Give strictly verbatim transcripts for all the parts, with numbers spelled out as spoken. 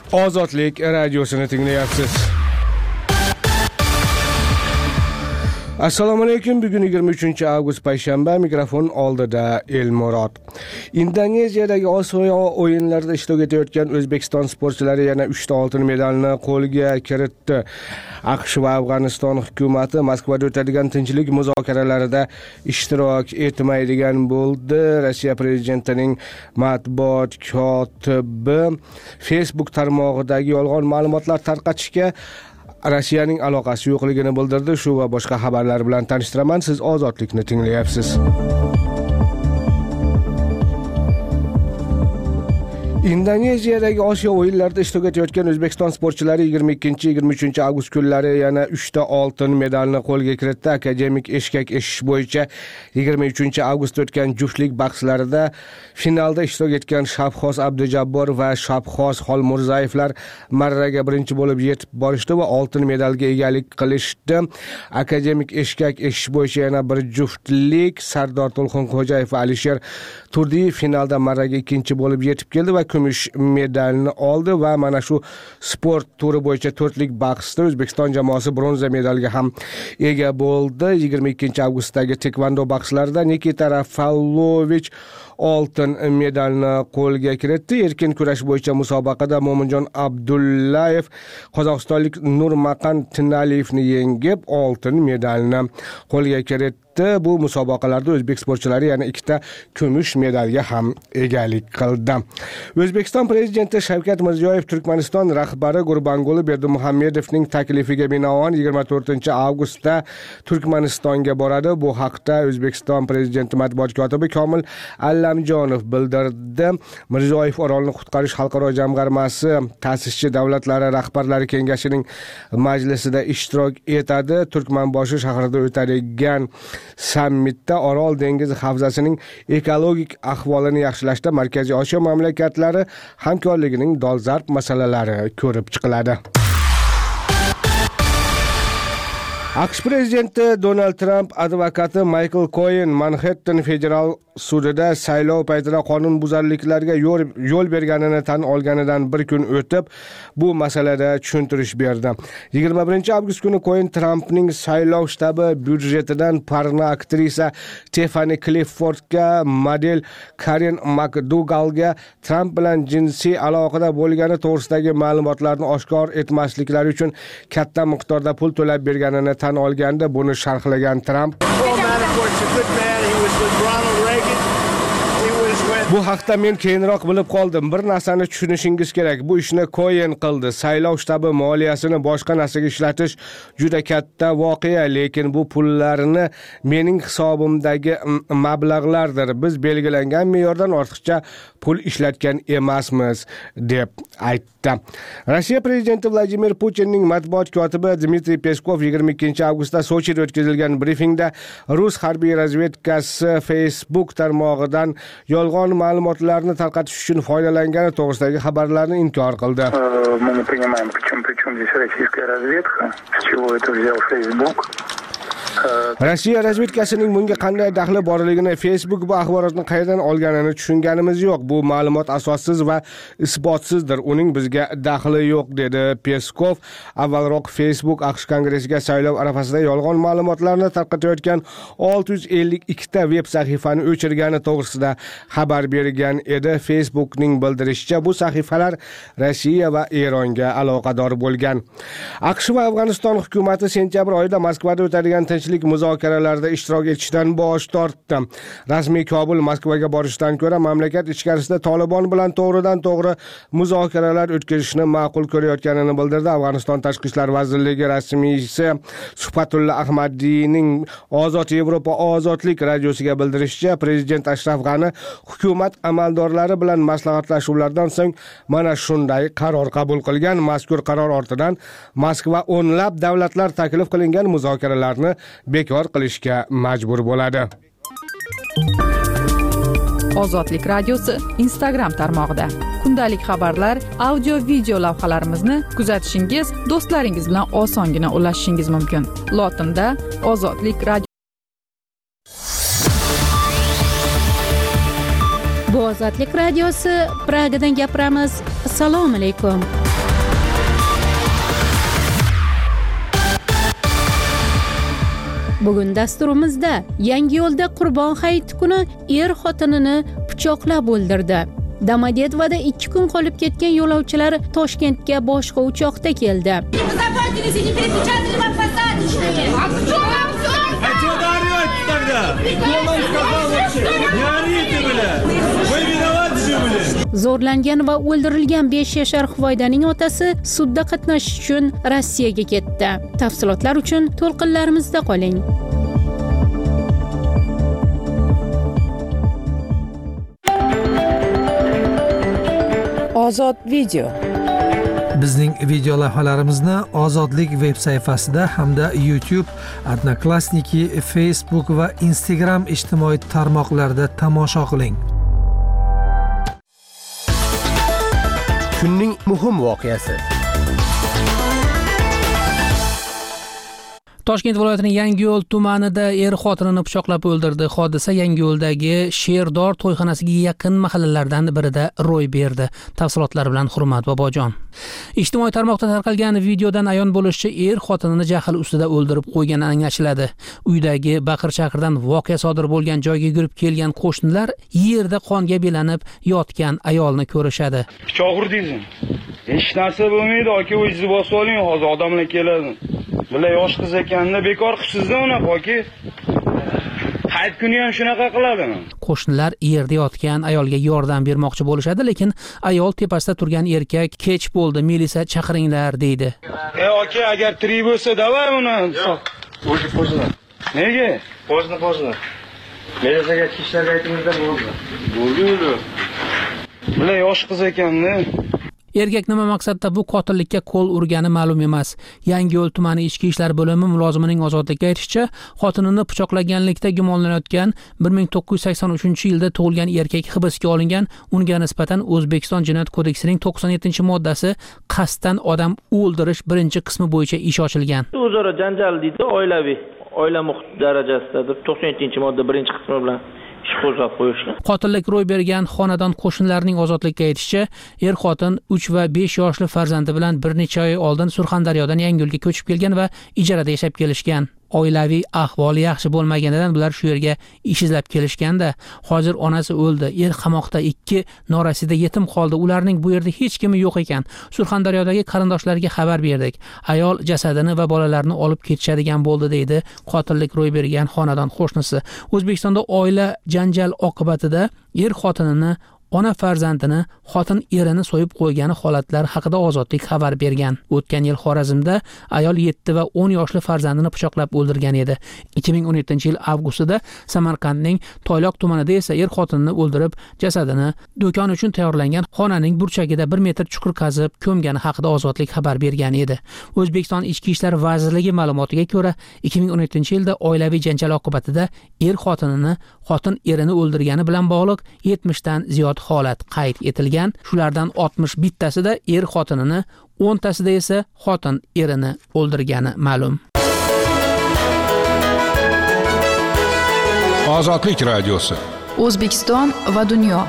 Ozodlik radiosini tinglayapsiz. Assalomu alaykum. Bugun yigirma uchinchi avgust payshanba, mikrofon oldida Elmurod. Indoneziyadagi Osiyo o'yinlarida ishtirok etayotgan O'zbekiston sportchilari yana uchta oltin medalni qo'lga kiritdi. AQSh va Afg'oniston hukumati Moskvada o'tadigan tinchlik muzokaralarida ishtirok etmaydigan bo'ldi. Rossiya prezidentining matbuot kotibi Facebook tarmog'idagi yolg'on ma'lumotlar tarqatishga Rossiyaning aloqasi yo'qligini bildirdi. Shu va boshqa xabarlar bilan tanishtiraman. Siz Ozodlikni tinglayapsiz. Indoneziyadagi Osiyo o'yinlarida ishtirok etayotgan O'zbekiston sportchilari yigirma ikkinchi yigirma uchinchi avgust kunlari yana uchta oltin medalni qo'lga kiritdi. Akademik eshkak eshish bo'yicha yigirma uchinchi avgust o'tgan juftlik bahslarida finalda ishtirok etgan Shabxoz Abdujabbor va Shabxoz Xolmurzayevlar marraga birinchi bo'lib yetib borishdi va oltin medalga egalik qilishdi. Akademik eshkak eshish bo'yicha yana bir juftlik Sardor To'lqinxo'jayev va Alisher Turdiyev finalda marraga ikkinchi bo'lib yetib keldi va kumush medalni oldi va mana shu sport turi bo'yicha to'rtlik bahsda O'zbekiston jamoasi bronza medalga ham ega bo'ldi. yigirma ikkinchi avgustdagi tekvando bahslarida Nikita Rafallovich oltin medalni qo'lga kiritdi. Erkin kurash bo'yicha musobaqada Mo'minjon Abdullayev qozog'istonlik Nurmaqan Tinaliyevni yengib oltin medalni qo'lga kiritdi. Bu musobaqalarda o'zbek sportchilari yana ikkita kumush medalga ham egalik qildi. O'zbekiston prezidenti Shavkat Mirziyoyev Turkmaniston rahbari Gurbanguli Berdimuhammedovning taklifiga binoan yigirma to'rtinchi avgustda Turkmanistonga boradi. Bu haqda O'zbekiston prezidenti matbuot kotibi Komil Allamjonov bildirdi. Mirziyoyev Orolni qutqarish xalqaro jamg'armasi ta'sischi davlatlari rahbarlari kengashining majlisida ishtirok etadi. Turkmanboshi shahrida o'tadigan sammitda Orol dengizi havzasining ekologik ahvolini yaxshilashda Markaziy Osiyo mamlakatlari hamkorligining dolzarb masalalari ko'rib chiqiladi. AQSh prezidenti Donald Trump advokati Michael Cohen Manhattan federal sudida saylov paytida qonunbuzarliklarga yo'l berganini tan olganidan bir kun o'tib bu masalada tushuntirish berdi. yigirma birinchi avgust kuni Cohen Trumpning saylov shtabi byudjetidan porno aktrisa Tiffany Cliffordga, model Karen McDougalga Trump bilan jinsiy aloqada bo'lgani to'g'risidagi ma'lumotlarni oshkor etmasliklari uchun katta miqdorda pul to'lab berganini tan olganda buni sharhlagan Trump Bu haqda men keyinroq bilib qoldim. Bir narsani tushunishingiz kerak. Bu ishni Cohen qildi. Saylov shtabi moliyasini boshqa narsaga ishlatish juda katta voqea, lekin bu pullarni mening hisobimdagi mablag'lardir. Biz belgilangan me'yordan ortiqcha pul ishlatgan emasmiz, deb aytdi. Rossiya prezidenti Vladimir Putinning matbuot kotibi Dmitriy Peskov yigirma ikkinchi avgustda Sochida o'tkazilgan brifingda Rus harbiy razvedkasi Facebook tarmog'idan yolg'on ma'lumotlarni tarqatish uchun foydalangani to'g'risidagi xabarlarni inkor qildi. Мы не понимаем, почему причем здесь российская разведка, с чего это взял Facebook. Rossiya razvedkasining bunga qanday daxli borligini, Facebook bu axborotni qayerdan olganini tushunganimiz yo'q. Bu ma'lumot asossiz va isbotsizdir. Uning bizga daxli yo'q, dedi Peskov. Avvalroq Facebook AQSh kongressiga saylov arafasida yolg'on ma'lumotlarni tarqatayotgan olti yuz ellik ikkita veb sahifani o'chirgani to'g'risida xabar bergan edi. Facebookning bildirishicha, bu sahifalar Rossiya va Eronga aloqador bo'lgan. AQSh va Afg'oniston hukumati sentyabr oyida Moskvada o'tadigan tinchlik muzokaralarida ishtirok etishdan bosh tortdi. Rasmiy Kobul Moskvaga borishdan ko'ra mamlakat ichkarisida Tolibon bilan to'g'ridan to'g'ri muzokaralar o'tkazishni ma'qul ko'rayotganini bildirdi. Afg'oniston Tashqi ishlar vazirligi rasmiysi Suhbatulla Ahmadiyning Ozod Yevropa ozodlik radiosiga bildirishicha, prezident Ashraf G'ani hukumat amaldorlari bilan maslahatlashuvlardan so'ng mana shunday qaror qabul qilgan. Mazkur qaror ortidan Moskva o'nlab davlatlar taklif qilingan muzokaralarni bekor qilishga majbur bo'ladi. Ozodlik radiosi Instagram tarmog'ida kundalik xabarlar, audio video lavhalarimizni kuzatishingiz, do'stlaringiz bilan osongina ulashishingiz mumkin. Lotinda Ozodlik radio. Bu Ozodlik radiosi, Pragadan gapiramiz. Assalomu alaykum. Bugun dasturimizda Yangiyo'lda Qurbon hayiti kuni er xotinini pichoqlab o'ldirdi. Domodetvada ikki kun qolib ketgan yo'lovchilar Toshkentga boshqa uchoqda keldi. Zo'rlangan va o'ldirilgan besh yashar Huvoydaning otasi sudda qatnashish uchun Rossiyaga ketdi. Tafsilotlar uchun to'lqinlarimizda qoling. Ozod video. Bizning video lavhalarimizni Ozodlik veb sayfasida hamda YouTube, Odnoklassniki, Facebook va Instagram ijtimoiy tarmoqlarida tomosha qiling. Kunning muhim voqeasi. Toshkent viloyatining Yangiyo'l tumanida er xotinini pichoqlab o'ldirdi. Hodisa Yangiyo'ldagi Sherdor to'yxonasiga yaqin mahallalardan birida ro'y berdi. Tafsilotlar bilan Hurmat Bobojon. Ijtimoiy tarmoqda tarqalgan videodan ayon bo'lishicha, er xotinini jahl ustida o'ldirib qo'ygani anglashiladi. Uydagi baqir-chaqirdan voqea sodir bo'lgan joyga yugurib kelgan qo'shnilar yerda qonga belanib yotgan ayolni ko'rishadi. Pichoq urdingizmi? Hech narsa bo'lmaydi, aka, o'zingizni bosib oling, hozir odamlar keladi. Bular yosh qiz ekanini bekor qilibsiz-da unaqa, aka. Hayit kuni ham shunaqa qiladimi? Qo'shnilar yerda yotgan ayolga yordam bermoqchi bo'lishadi, lekin ayol tepasida turgan erkak kech bo'ldi, milisa chaqiringlar deydi. Ey aka, agar tirik bo'lsa, davay uni. O'zi qo'shni. Nega? Qo'shni qo'shni. Milisaga ishlarga aytingizda bo'ldi. Bo'ldi. Bular yosh qiz ekanni. Erkak nima maqsadda bu qotillikka qo'l urgani ma'lum emas. Yangiyo'l tumani ichki ishlar bo'limi mulozimining Ozodlikka aytishicha, xotinini pichoqlaganlikda gumonlanayotgan bir ming to'qqiz yuz sakson uchinchi yilda tug'ilgan erkak hibsga olingan. Unga nisbatan O'zbekiston Jinoyat kodeksining to'qson yettinchi moddasi qasddan odam o'ldirish birinchi qismi bo'yicha ish ochilgan. O'zaro janjal deydi, oilaviy, oila muhit darajasidadir. to'qson yettinchi modda birinchi qismi bilan Qotillik ro'y bergan xonadon qo'shnilarining Ozodlikka aytishicha, er xotin uch va besh yoshli farzandi bilan bir necha oy oldin Surxondaryodan Yangiyo'lga ko'chib kelgan va ijarada yashab kelishgan. Oilaviy ahvoli yaxshi bo'lmaganidan bular shu yerga ish izlab kelishganda, hozir onasi o'ldi, er qamoqda, ikki norasida yetim qoldi. Ularning bu yerda hech kimi yo'q ekan. Surxondaryodagi qarindoshlariga xabar berdik. Ayol jasadini va bolalarini olib ketishadigan bo'ldi deydi qotillik ro'y bergan xonadon qo'shnisi. O'zbekistonda oila janjal oqibatida er xotinini, ona farzandini, xotin erini so'yib qo'ygani holatlar haqida Ozodlik xabar bergan. O'tgan yil Xorazmda ayol yetti va o'n yoshli farzandini pichoqlab o'ldirgan edi. ikki ming o'n yettinchi yil avgustida Samarqandning Toyloq tumanida esa er xotinini o'ldirib, jasadini do'kon uchun tayyorlangan xonaning burchagida bir metr chuqur qazib ko'mgani haqida Ozodlik xabar bergan edi. O'zbekiston Ichki ishlar vazirligi ma'lumotiga ko'ra, ikki ming o'n yettinchi yilda oilaviy janjal oqibatida er xotinini, xotin erini o'ldirgani bilan bog'liq yetmishdan ziyod holat qayd etilgan. Shulardan oltmish bittasida er xotinini, o'ntasida esa xotin erini o'ldirgani ma'lum. Ozodlik radiosi. O'zbekiston va dunyo.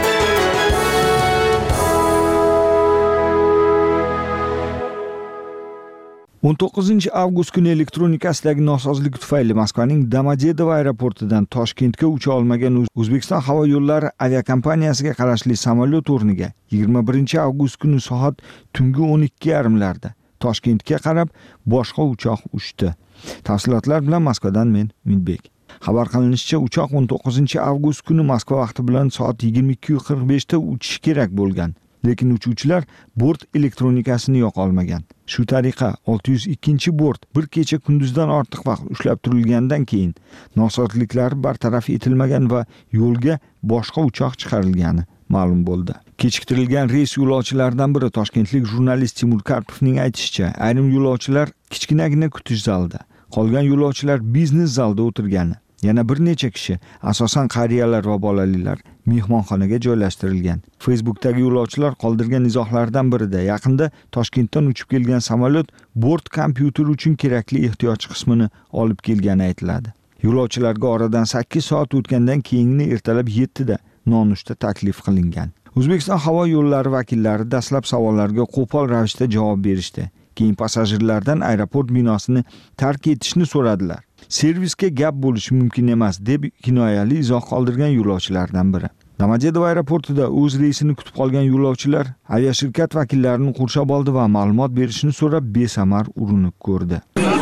o'n to'qqizinchi avgust kuni elektronikasidagi nosozlik tufayli Moskvaning Domodedovo aeroportidan Toshkentga ucha olmagan O'zbekiston havo yo'llari aviakompaniyasiga qarashli samolyot o'rniga yigirma birinchi avgust kuni soat tungi o'n ikki yarimlarda Toshkentga qarab boshqa uchoq uchdi. Tafsilotlar bilan Moskvadan men Minbek. Xabar qilinishicha, uchoq o'n to'qqizinchi avgust kuni Moskva vaqti bilan soat yigirma ikki qirq besh da uchishi kerak bo'lgan. Lekin uchuvchilar bort elektronikasini yoqa olmagan. Shu tariqa olti yuz ikkinchi bort bir kecha kunduzdan ortiq vaqt ushlab turilgandan keyin nosozliklar bartaraf etilmagan va yo'lga boshqa uchoq chiqarilgani ma'lum bo'ldi. Kechiktirilgan reys yo'lovchilaridan biri toshkentlik jurnalist Timur Karpovning aytishicha, ayrim yo'lovchilar kichkinagina kutish zalida, qolgan yo'lovchilar biznes zalda o'tirgani. Yana bir necha kishi, asosan qariyalar va bolalilar, mehmonxonaga joylashtirilgan. Facebookdagi yo'lovchilar qoldirgan izohlardan birida yaqinda Toshkentdan uchib kelgan samolyot bort kompyuteri uchun kerakli ehtiyoj qismini olib kelgani aytiladi. Yo'lovchilarga oradan sakkiz soat o'tgandan keyingi ertalab yettida nonushta taklif qilingan. O'zbekiston havo yo'llari vakillari dastlab savollarga qo'pol ravishda javob berishdi. Keyin passajirlardan aeroport binosini tark etishni so'radilar. servisga gap bo'lishi mumkin emas deb kinoyali izoh qoldirgan yo'lovchilardan biri. Domodedovo aeroportida o'z reysini kutib qolgan yo'lovchilar aviashirkat vakillarini qurshab oldi va ma'lumot berishni so'rab besamar urinib ko'rdi.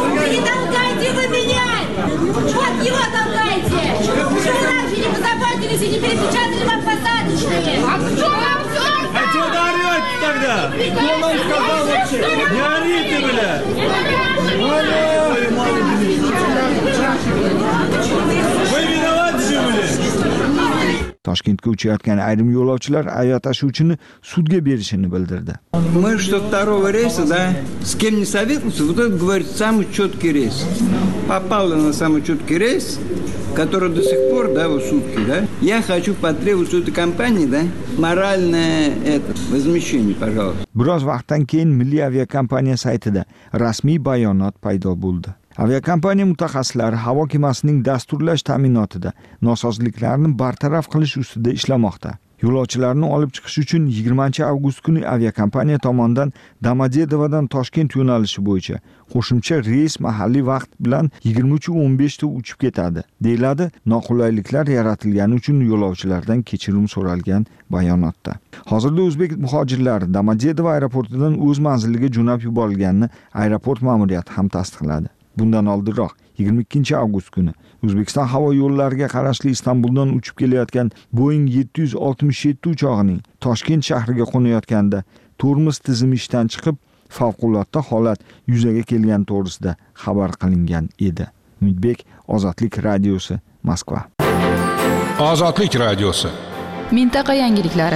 Toshkentga uchayotgan ayrim yo'lovchilar aviatashuvchini sudga berishini bildirdi. Мы что второго рейса, да, с кем не советовался, вот это говорит самый четкий рейс. Попала на самый четкий рейс, который до сих пор, да, вот сутки, да. Я хочу потребовать у этой компании, да, моральное это возмещение, пожалуйста. Biroz vaqtdan keyin Milliy aviakompaniya saytida rasmiy bayonot paydo bo'ldi. Aviakompaniya mutaxassislari havo kemasining dasturlash ta'minotida nosozliklarni bartaraf qilish ustida ishlamoqda. Yo'lovchilarni olib chiqish uchun yigirmanchi avgust kuni aviakompaniya tomonidan Domodedovodan Toshkent yo'nalishi bo'yicha qo'shimcha reys mahalliy vaqt bilan yigirma uch o'n besh da uchib ketadi, deyiladi noqulayliklar yaratilgani uchun yo'lovchilardan kechirim so'ralgan bayonotda. Hozirda o'zbek muhojirlari Domodedovo aeroportidan o'z manziliga jo'nab yuborilganini aeroport ma'muriyati ham tasdiqladi. Bundan oldinroq yigirma ikkinchi avgust kuni O'zbekiston havo yo'llariga qarashli Istanbuldan uchib kelayotgan Boeing yetti yuz oltmish yetti uchog'ining Toshkent shahriga qo'nayotganda tormoz tizimi ishdan chiqib, favqulodda holat yuzaga kelgani to'g'risida xabar qilingan edi. Umidbek, Ozodlik radiosi, Moskva. Ozodlik radiosi. Mintaqa yangiliklari.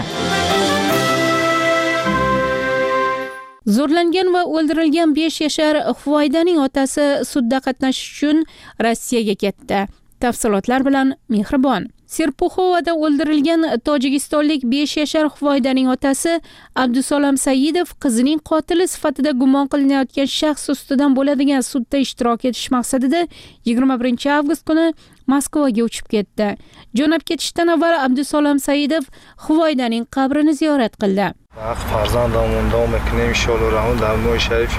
Zo'rlangan va o'ldirilgan besh yashar Huvaydaning otasi sudda qatnashish uchun Rossiyaga ketdi. Tafsilotlar bilan Mehribon. Serpuxovada o'ldirilgan tojikistonlik besh yashar Huvaydaning otasi Abdusalom Saidov qizining qotili sifatida gumon qilinayotgan shaxs ustidan bo'ladigan sudda ishtirok etish maqsadida yigirma birinchi avgust kuni Moskvaga uchib ketdi. Jo'nab ketishdan avval Abdusalom Saidov Huvaydaning qabrini ziyorat qildi. فرزندمون دام کنیم انشالله رحمان در ماه شریفی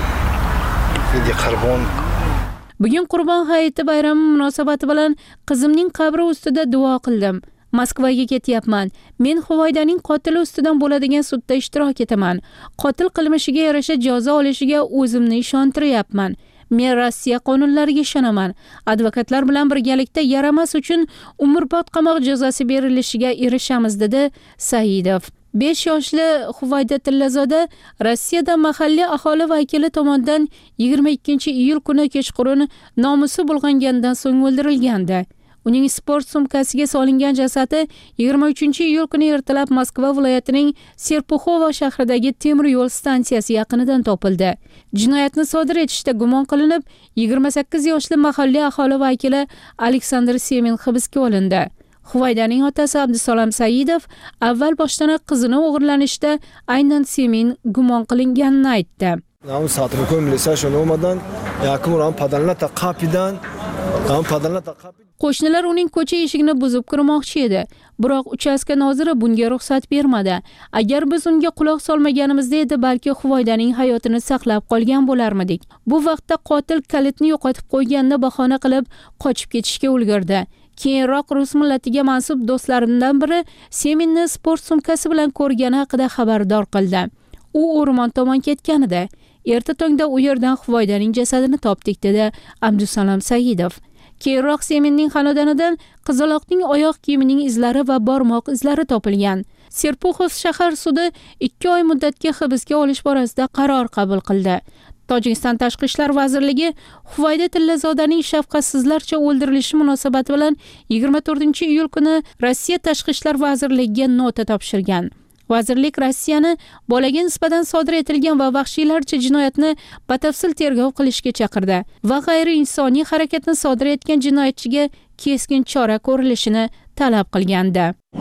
عید قربون. Bugun Qurbon hayiti bayrami munosabati bilan qizimning qabri ustida duo qildim. Moskvaga ketyapman. Men Huvaydaning qotili ustidan bo'ladigan sudda ishtirok etaman. Qotil qilmishiga yarasha jazo olishiga o'zimni ishontiryapman. Men Rossiya qonunlariga ishonaman. Advokatlar bilan birgalikda yaramas uchun umrbod qamoq jazosi berilishiga erishamiz, dedi Saidov. besh yoshli Huvayda Tillazoda Rossiyada mahalliy aholi vakili tomonidan yigirma ikkinchi iyul kuni kechqurun nomusi bulg'angandan so'ng o'ldirilgandi. Uning sport sumkasiga solingan jasadi yigirma uchinchi iyul kuni ertalab Moskva viloyatining Serpuxovo shahridagi temir yo'l stansiyasi yaqinidan topildi. Jinoyatni sodir etishda gumon qilinib, yigirma sakkiz yoshli mahalliy aholi vakili Aleksandr Semin hibsga olindi. Huvaydaning otasi Abdusalom Saidov avval boshdan qizini o'g'irlanishda aynan Semin gumon qilinganini aytdi. Nam satrkom lisash olmadan yakimran padanlata qapidan nam padanlata qapi. Qo'shnilar uning ko'cha eshigini buzib kirmoqchi edi, biroq uchastka noziri bunga ruxsat bermadi. Agar biz unga quloq solmaganimizda edi, balki Huvaydaning hayotini saqlab qolgan bo'larmidik. Bu vaqtda qotil kalitni yo'qotib qo'yganini bahona qilib qochib ketishga ulgurdi. Keyinroq rus millatiga mansub do'stlarimdan biri Seminni sport sumkasi bilan ko'rgani haqida xabardor qildi. U o'rmon tomon ketgan edi. Erta tongda u yerdan Huvaydaning jasadini topdik, dedi Abdusalom Saidov. Keyinroq Seminning xonadonidan qizaloqning oyoq kiyimining izlari va barmoq izlari topilgan. Serpuxov shahar sudi ikki oy muddatga hibsga olish borasida qaror qabul qildi. Tojikiston Tashqi ishlar vazirligi Huvayda Tillazodaning shafqatsizlarcha o'ldirilishi munosabati bilan yigirma to'rtinchi iyul kuni Rossiya Tashqi ishlar vazirligiga nota topshirgan. Vazirlik Rossiyani bolaga nisbatan sodir etilgan va vahshiylarcha jinoyatni batafsil tergov qilishga chaqirdi va g'ayriinsoniy harakatni sodir etgan jinoyatchiga keskin chora ko'rilishini talab qilgandi.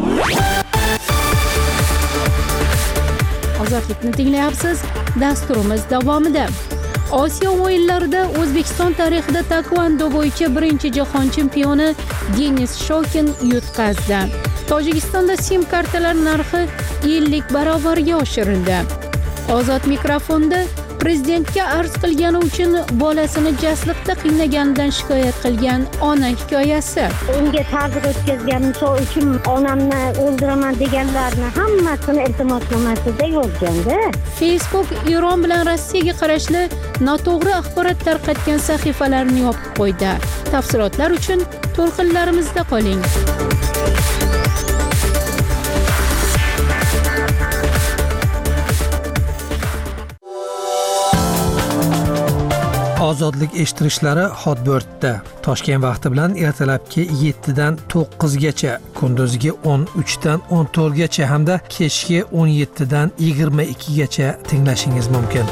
Ozodlikni tinglayapsiz. Dasturimiz davomida Osiyo o'yinlarida O'zbekiston tarixida taekvondo bo'yicha birinchi jahon chempioni Denis Shokin yutqazdi. Tojikistonda sim kartalar narxi ellik barobarga oshirildi. Ozod mikrofonda Prezidentga arz qilgani uchun bolasini jasliqda qiynaganidan shikoyat qilgan ona hikoyasi. Unga ta'zir o'tkazgan misol uchun onamni o'ldiraman deganlarni hammasini iltimosnomasida yozganda. Facebook Eron bilan Rossiyaga qarashli noto'g'ri axborot tarqatgan sahifalarni yopib qo'ydi. Tafsilotlar uchun to'lqinlarimizda qoling. Ozodlik eshittirishlari Hotbirtda Toshkent vaqti bilan ertalabki yettidan to'qqizgacha, kunduzgi o'n uchdan o'n to'rtgacha hamda kechki o'n yettidan yigirma ikkigacha tinglashingiz mumkin.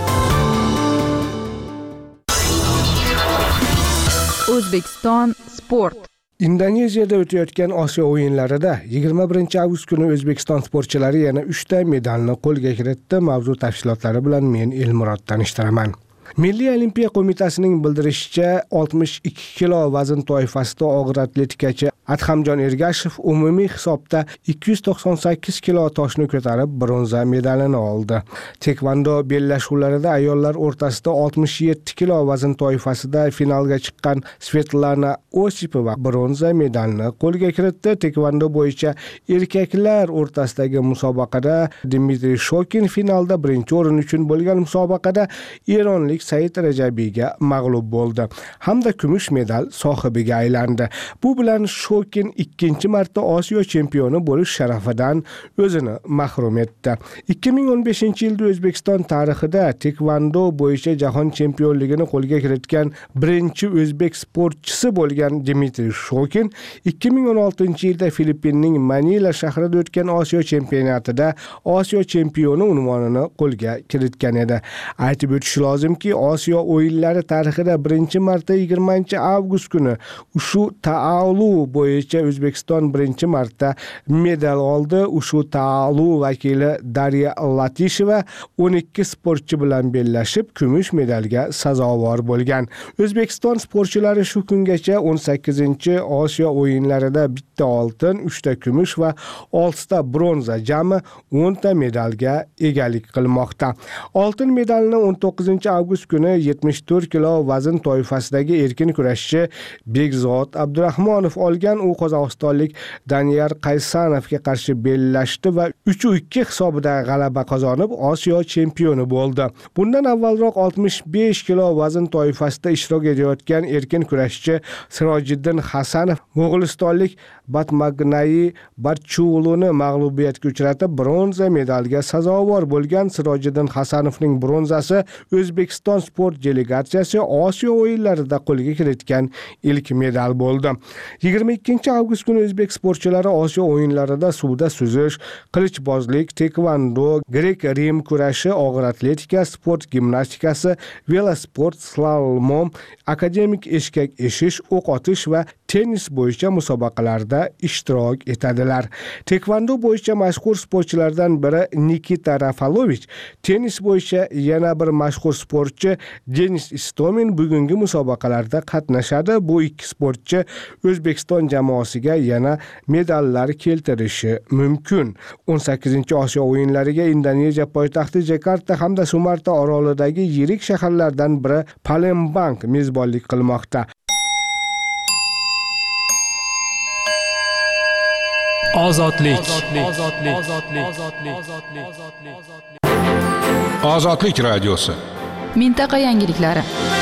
O'zbekiston sport. Indoneziyada o'tayotgan Osiyo o'yinlarida yigirma birinchi avgust kuni O'zbekiston sportchilari yana uchta medalni qo'lga kiritdi. Mavzu tafsilotlari bilan men Elmurod tanishtiraman. Milliy Olimpiya qo'mitasining bildirishicha, oltmish ikki kilo vazn toifasida og'ir atletikachi Adhamjon Ergashev umumiy hisobda ikki yuz to'qson sakkiz kilo toshni ko'tarib bronza medalini oldi. Tekvando bellashuvlarida ayollar o'rtasida oltmish yetti kilo vazn toifasida finalga chiqqan Svetlana Osipova bronza medalni qo'lga kiritdi. Tekvando bo'yicha erkaklar o'rtasidagi musobaqada Dmitriy Shokin finalda birinchi o'rin uchun bo'lgan musobaqada eronlik Said Rajabiyga mag'lub bo'ldi hamda kumush medal sohibiga aylandi. Bu bilan Shokin ikkinchi marta Osiyo chempioni bo'lish sharafidan o'zini mahrum etdi. ikki ming o'n beshinchi yilda O'zbekiston tarixida tekvando bo'yicha jahon chempionligini qo'lga kiritgan birinchi o'zbek sportchisi bo'lgan Dmitriy Shokin ikki ming o'n oltinchi yilda Filippinning Manila shahrida o'tgan Osiyo chempionatida Osiyo chempioni unvonini qo'lga kiritgan edi. Aytib o'tish lozimki, Osiyo o'yinlari tarixida birinchi marta yigirmanchi avgust kuni ushu taolu bo'yicha O'zbekiston birinchi marta medal oldi. Ushu taolu vakili Darya Latisheva o'n ikki sportchi bilan bellashib kumush medalga sazovor bo'lgan. O'zbekiston sportchilari shu kungacha o'n sakkizinchi Osiyo o'yinlarida bitta oltin, uchta kumush va oltita bronza, jami o'nta medalga egalik qilmoqda. Oltin medalni o'n to'qqizinchi avgust kuni yetmish to'rt kilo vazn toifasidagi erkin kurashchi Bekzod Abdurahmonov olgan. U qozog'istonlik Daniyar Qaysanovga qarshi bellashdi va uch ikki hisobida g'alaba qozonib Osiyo chempioni bo'ldi. Bundan avvalroq oltmish besh kilo vazn toifasida ishtirok etayotgan erkin kurashchi Sirojiddin Hasanov mo'g'ulistonlik Batmagnayi Barchuluni mag'lubiyatga uchratib bronza medalga sazovor bo'lgan. Sirojiddin Hasanovning bronzasi O'zbekiston sport delegatsiyasi Osiyo o'yinlarida qo'lga kiritgan ilk medal bo'ldi. yigirma ikkinchi avgust kuni o'zbek sportchilari Osiyo o'yinlarida suvda suzish, qilichbozlik, tekvando, grek-rim kurashi, og'ir atletika, sport gimnastikasi, velosport, slalom, akademik eshkak eshish, o'q otish va tennis bo'yicha musobaqalarda ishtirok etadilar. Tekvando bo'yicha mashhur sportchilardan biri Nikita Rafalovich, tennis bo'yicha yana bir mashhur sportchi Denis Istomin bugungi musobaqalarda qatnashadi. Bu ikki sportchi O'zbekiston jamoasiga yana medallar keltirishi mumkin. o'n sakkizinchi Osiyo o'yinlariga Indoneziya poytaxti Jakarta hamda Sumarta orolidagi yirik shaharlardan biri Palembang mezbonlik qilmoqda. Ozodlik. Ozodlik radiosi. Mintaqa yangiliklari.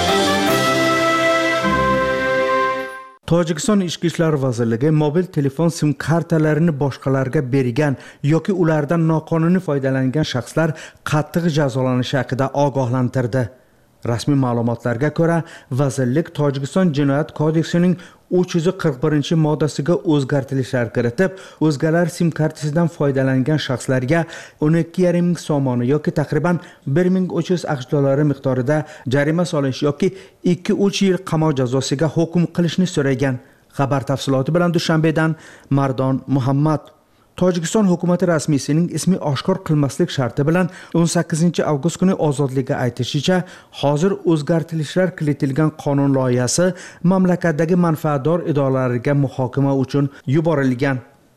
Tojikiston Ichki ishlar vazirligi mobil telefon sim kartalarini boshqalarga bergan yoki ulardan noqonuniy foydalangan shaxslar qattiq jazolanishi haqida ogohlantirdi. Rasmiy ma'lumotlarga ko'ra, vazirlik Tojikiston Jinoyat kodeksining uch yuz qirq birinchi moddasiga o'zgartirishlar kiritib, o'zgalar sim kartasidan foydalangan shaxslarga o'n ikki yarim ming somoni yoki taxriban bir ming uch yuz aqsh dollari miqdorida jarima solish yoki ikki uch yil qamoq jazosiga hukm qilishni so'ragan. Xabar tafsiloti bilan Dushanbedan Mardon Muhammad. Tojikiston hukumati rasmiysining ismi oshkor qilmaslik sharti bilan o'n sakkizinchi avgust kuni ozodlikka aytishicha, hozir o'zgartirishlar kiritilgan qonun loyihasi mamlakatdagi manfaatdor idoralarga muhokama uchun yuborilgan.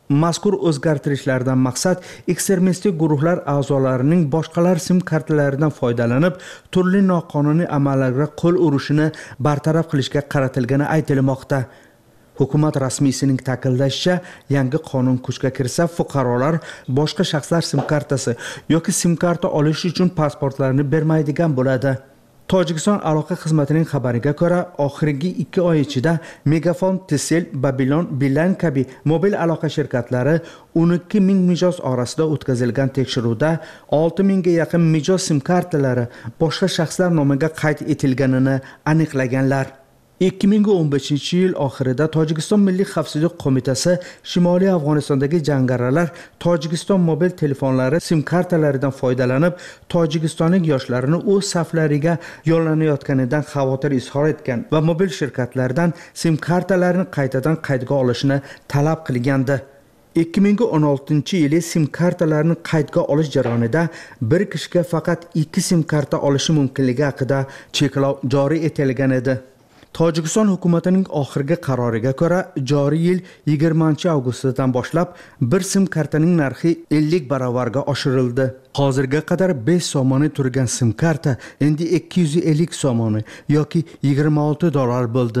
Mazkur o'zgartirishlardan maqsad ekstremistik guruhlar a'zolarining boshqalar sim kartalaridan foydalanib turli noqonuniy amallarga qo'l urishini bartaraf qilishga qaratilgani aytilmoqda. Hukumat rasmiysining ta'kidlashicha, yangi qonun kuchga kirsa, fuqarolar boshqa shaxslar sim kartasi yoki sim karta olish uchun pasportlarini bermaydigan bo'ladi. Tojikiston aloqa xizmatining xabariga ko'ra, oxirgi ikki oy ichida Megafon, Tisel, Babylon, Beeline kabi mobil aloqa shirkatlari o'n ikki ming mijoz orasida o'tkazilgan tekshiruvda olti mingga yaqin mijoz sim kartalari boshqa shaxslar nomiga qayd etilganini aniqlaganlar. ikki ming o'n beshinchi yil oxirida Tojikiston Milliy xavfsizlik qo'mitasi Shimoliy Afg'onistondagi jangarilar Tojikiston mobil telefonlari sim kartalaridan foydalanib, tojikistonlik yoshlarini o'z saflariga yo'llanayotganidan xavotir izhor etgan va mobil shirkatlardan sim kartalarini qaytadan qaydga olishni talab qilgandi. ikki ming o'n oltinchi yili sim kartalarini qaydga olish jarayonida bir kishiga faqat ikki sim karta olishi mumkinligi haqida cheklov joriy etilgan edi. Tojikiston hukumatining oxirgi qaroriga ko'ra, joriy yil yigirmanchi avgustdan boshlab bir sim kartaning narxi ellik barobarga oshirildi. Hozirga qadar besh so'moni turgan sim karta endi ikki yuz ellik so'moni yoki yigirma olti dollar bo'ldi.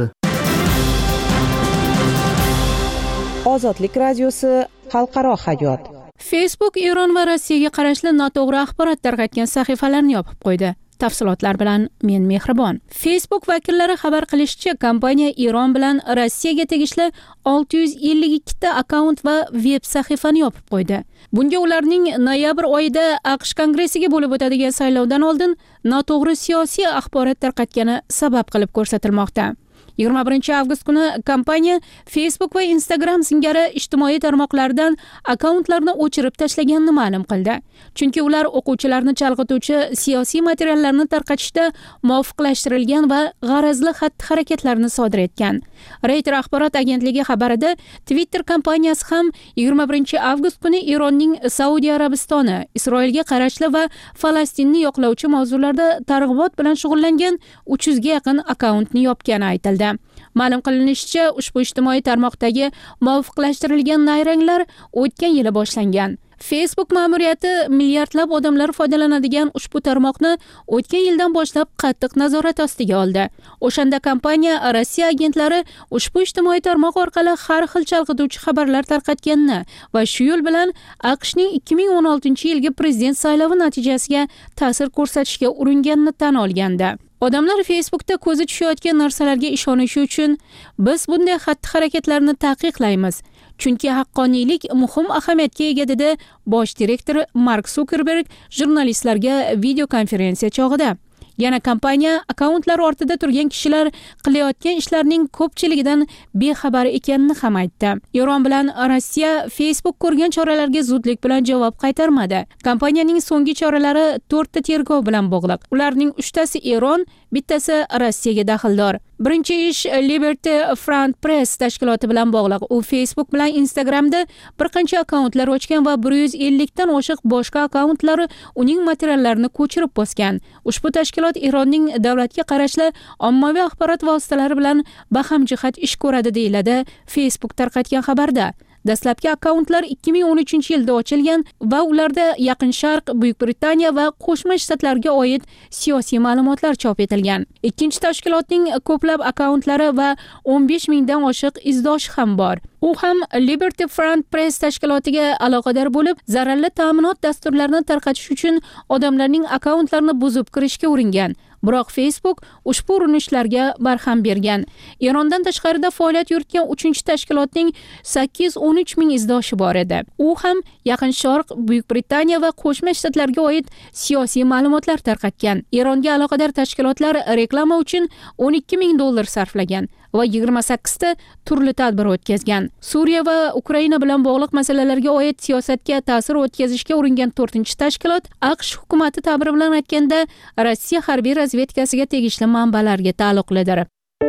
Ozodlik radiosi xalqaro hayot. Facebook Eron va Rossiyaga qarashli noto'g'ri axborot tarqatgan sahifalarni yopib qo'ydi. Tafsilotlar bilan men Mehribon. Facebook vakillari xabar qilishicha, kompaniya Eron bilan Rossiyaga tegishli olti yuz ellik ikki ta akkaunt va veb sahifani yopib qo'ydi. Bunga ularning noyabr oyida AQSh kongressiga bo'lib o'tadigan saylovdan oldin noto'g'ri siyosiy axborot tarqatgani sabab qilib ko'rsatilmoqda. yigirma birinchi avgust kuni kompaniya Facebook va Instagram singari ijtimoiy tarmoqlardan akkauntlarni o'chirib tashlaganini ma'lum qildi. Chunki ular o'quvchilarni chalg'ituvchi siyosiy materiallarni tarqatishda muvofiqlashtirilgan va g'arazli xatti-harakatlarni sodir etgan. Reuters axborot agentligi xabarida Twitter kompaniyasi ham yigirma birinchi avgust kuni Eronning Saudiya Arabistoni, Isroilga qarashli va Falastinni yoqlovchi mavzularda targ'ibot bilan shug'ullangan uch yuz ga yaqin akkauntni yopgani aytildi. Ma'lum qilinishicha, ushbu ijtimoiy tarmoqdagi muvofiqlashtirilgan nayranglar o'tgan yili boshlangan. Facebook ma'muriyati milliardlab odamlar foydalanadigan ushbu tarmoqni o'tgan yildan boshlab qattiq nazorat ostiga oldi. O'shanda kompaniya Rossiya agentlari ushbu ijtimoiy tarmoq orqali har xil chalg'ituvchi xabarlar tarqatganini va shu yo'l bilan AQShning ikki ming o'n oltinchi yilgi prezident saylovi natijasiga ta'sir ko'rsatishga uringanini tan olgandi. Odamlar Facebookda ko'zi tushayotgan narsalarga ishonishi uchun biz bunday xatti-harakatlarni taqiqlaymiz. Chunki haqqoniylik muhim ahamiyatga ega, dedi bosh direktor Mark Zuckerberg jurnalistlarga video konferensiya chog'ida. Yana kompaniya akkauntlar ortida turgan kishilar qilayotgan ishlarning ko'pchiligidan bexabar ekanini ham aytdi. Eron bilan Rossiya Facebook ko'rgan choralarga zudlik bilan javob qaytarmadi. Kompaniyaning so'nggi choralari to'rtta tergov bilan bog'liq. Ularning uchtasi Eron, bittasi Rossiyaga daxldor. Birinchi ish Liberty Front Press tashkiloti bilan bog'liq. U Facebook bilan Instagramda bir qancha akkauntlar ochgan va bir yuz ellik dan oshiq boshqa akkauntlari uning materiallarini ko'chirib bosgan. Ushbu tashkilot Eronning davlatga qarashli ommaviy axborot vositalari bilan bahamjihat ish ko'radi, deyiladi Facebook tarqatgan xabarda. Dastlabki akkauntlar ikki ming o'n uchinchi yilda ochilgan va ularda Yaqin Sharq, Buyuk Britaniya va Qo'shma Shtatlarga oid siyosiy ma'lumotlar chop etilgan. Ikkinchi tashkilotning ko'plab akkauntlari va o'n besh mingdan oshiq izdoshi ham bor. U ham Liberty Front Press tashkilotiga aloqador bo'lib, zararli ta'minot dasturlarini tarqatish uchun odamlarning akkauntlarini buzib kirishga uringan. Biroq Facebook ushbu urinishlarga barham bergan. Erondan tashqarida faoliyat yuritgan uchinchi tashkilotning sakkiz yuz o'n uch ming izdoshi bor edi. U ham Yaqin Sharq, Buyuk Britaniya va Qo'shma Shtatlarga oid siyosiy ma'lumotlar tarqatgan. Eronga aloqador tashkilotlar reklama uchun o'n ikki ming dollar sarflagan va yigirma sakkizta turli tadbir o'tkazgan. Suriya va Ukraina bilan bog'liq masalalarga oid siyosatga ta'sir o'tkazishga uringan to'rtinchi tashkilot AQSh hukumati ta'biri bilan aytganda Rossiya harbiy razvedkasiga tegishli manbalarga taalluqlidir.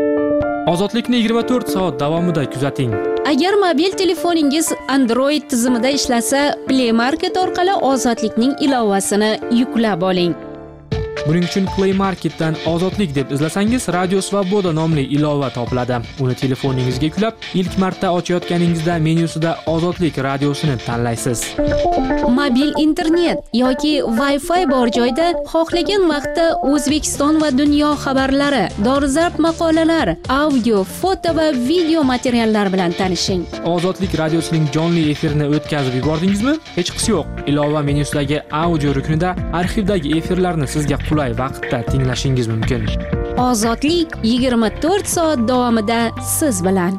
Ozodlikni yigirma to'rt soat davomida kuzating. Agar mobil telefoningiz Android tizimida ishlasa, Play Market orqali Ozodlikning ilovasini yuklab oling. Buning uchun Play Marketdan Ozodlik deb izlasangiz, Radio Svoboda nomli ilova topiladi. Uni telefoningizga yuklab, ilk marta ochayotganingizda menyusida Ozodlik radiosini tanlaysiz. Mobil internet yoki Wi-Fi bor joyda xohlagan vaqtda O'zbekiston va dunyo xabarlari, dolzarb maqolalar, audio, foto va video materiallar bilan tanishing. Ozodlik radiosining jonli efirini o'tkazib yubordingizmi? Hech qisi yo'q. Ilova menyusidagi audio ruknida arxivdagi efirlarni sizga qulay vaqtda tinglashingiz mumkin. Ozodlik yigirma to'rt soat davomida siz bilan.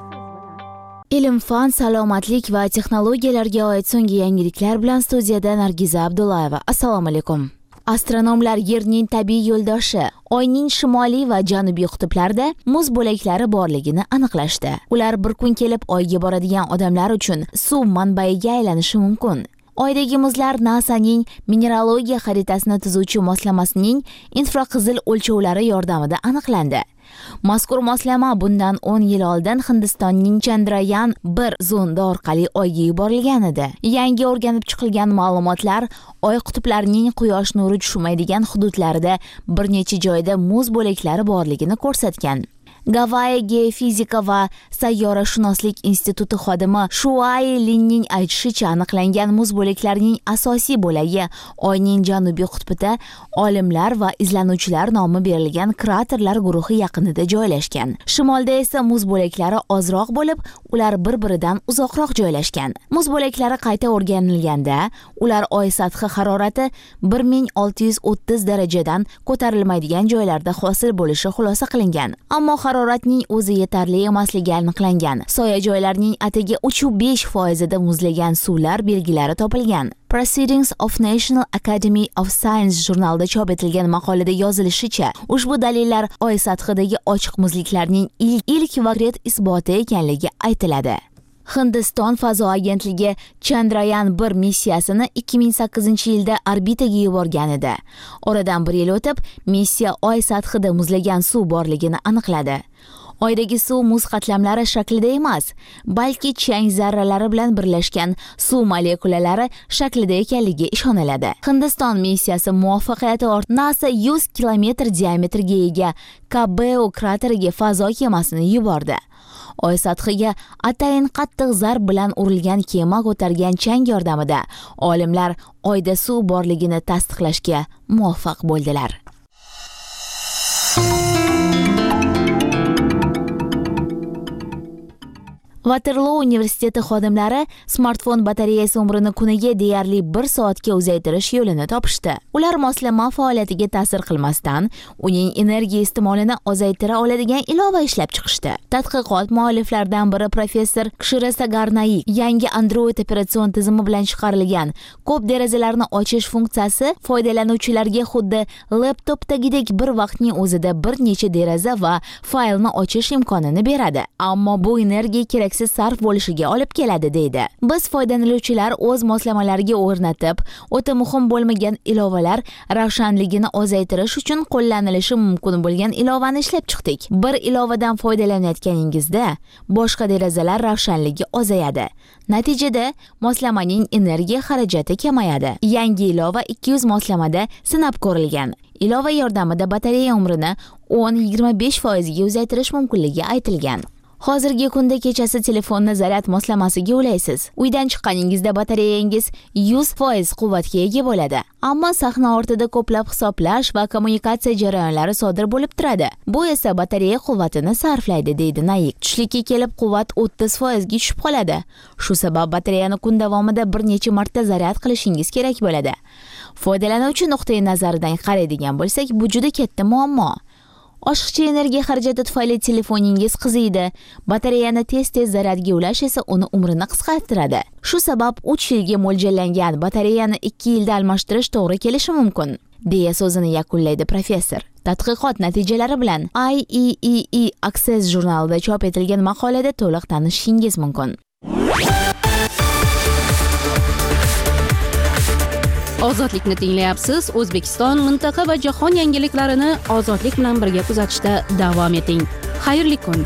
Ilm-fan, salomatlik va texnologiyalarga oid so'nggi yangiliklar bilan studiyada Nargiza Abdullayeva. Assalomu alaykum. Astronomlar Yerning tabiiy yo'ldoshi, Oyning shimoliy va janubiy qutblarida muz bo'laklari borligini aniqlashdi. Ular bir kun kelib Oyga boradigan odamlar uchun suv manbaiga aylanishi mumkin. Oydagi muzlar NASAning mineralogiya xaritasini tuzuvchi moslamasining infraqizil o'lchovlari yordamida aniqlandi. Mazkur moslama bundan o'n yil oldin Hindistonning Chandrayaan bir zondi orqali Oyga yuborilgan edi. Yangi o'rganib chiqilgan ma'lumotlar Oy qutblarining quyosh nuri tushmaydigan hududlarida bir necha joyda muz bo'laklari borligini ko'rsatgan. Gavayi geofizika va sayyorashunoslik instituti xodimi Shuai Linning aytishicha, aniqlangan muz bo'laklarining asosiy bo'lagi Oyning janubiy qutbida olimlar va izlanuvchilar nomi berilgan kraterlar guruhi yaqinida joylashgan. Shimolda esa muz bo'laklari ozroq bo'lib, ular bir-biridan uzoqroq joylashgan. Muz bo'laklari qayta o'rganilganda, ular Oy sathi harorati bir ming olti yuz o'ttiz darajadan ko'tarilmaydigan joylarda hosil bo'lishi xulosa qilingan. Ammo haroratning o'zi yetarli emasligi aniqlangan. Soya joylarning atigi uch besh foizida muzlagan suvlar belgilari topilgan. Proceedings of National Academy of Science jurnalida chop etilgan maqolada yozilishicha, ushbu dalillar Oy sathidagi ochiq muzliklarning ilk ilk vaqt isboti ekanligi aytiladi. Hindiston fazo agentligi Chandrayaan bir missiyasini ikki ming sakkizinchi yilda orbitaga yuborgan edi. Oradan bir yil o'tib, missiya Oy sathida muzlagan suv borligini aniqladi. Oydagi suv muz qatlamlari shaklida emas, balki chang zarralari bilan birlashgan suv molekulalari shaklida ekanligiga ishoniladi. Hindiston missiyasi muvaffaqiyati ortidan NASA yuz kilometr diametrga ega Kabeo krateriga fazo kemasini yubordi. Oy sathiga atayin qattiq zarb bilan urilgan kema ko'targan chang yordamida olimlar Oyda suv borligini tasdiqlashga muvaffaq bo'ldilar. Waterloo universiteti xodimlari smartfon batareyasi umrini kuniga deyarli bir soatga uzaytirish yo'lini topishdi. Ular moslama faoliyatiga ta'sir qilmasdan, uning energiya iste'molini ozaytira oladigan ilova ishlab chiqishdi. Tadqiqot mualliflaridan biri professor Kshira Sagarnaik yangi Android operatsion tizimi bilan chiqarilgan ko'p derazalarni ochish funksiyasi foydalanuvchilarga xuddi laptopdagidek bir vaqtning o'zida bir necha deraza va faylni ochish imkonini beradi. Ammo bu energiya kerak sarf bo'lishiga olib keladi deydi. Biz foydalanuvchilar o'z moslamalariga o'rnatib, o'ta muhim bo'lmagan ilovalar ravshanligini ozaytirish uchun qo'llanilishi mumkin bo'lgan ilovani ishlab chiqdik. Bir ilovadan foydalanayotganingizda boshqa derazalar ravshanligi ozayadi. Natijada moslamaning energiya xarajati kamayadi. Yangi ilova ikki yuz moslamada sinab ko'rilgan. Ilova yordamida batareya umrini o'n yigirma besh foizga uzaytirish mumkinligi aytilgan. Hozirgi kunda kechasi telefonni zaryad moslamasiga ulaysiz. Uydan chiqqaningizda batareyangiz yuz foiz quvvatga ega bo'ladi. Ammo sahna ortida ko'plab hisoblash va kommunikatsiya jarayonlari sodir bo'lib turadi. Bu esa batareya quvvatini sarflaydi, deydi Naik. Tushlikka kelib quvvat o'ttiz foizga tushib qoladi. Shu sabab batareyani kun davomida bir necha marta zaryad qilishingiz kerak bo'ladi. Foydalanuvchi nuqtai nazaridan qaraydigan bo'lsak, bu juda katta muammo. Oshiqcha energiya xarajati tufayli telefoningiz qiziydi. Batareyani tez-tez zaryadga ulash esa uni umrini qisqartiradi. Shu sabab uch yilga mo'ljallangan batareyani ikki yilda almashtirish to'g'ri kelishi mumkin, deya so'zini yakunlaydi professor. Tadqiqot natijalari bilan I E E E Access jurnalida chop etilgan maqolada to'liq tanishishingiz mumkin. Ozodlikni tinglayapsiz. O'zbekiston, mintaqa va jahon yangiliklarini ozodlik bilan birga kuzatishda davom eting. Xayrli kun.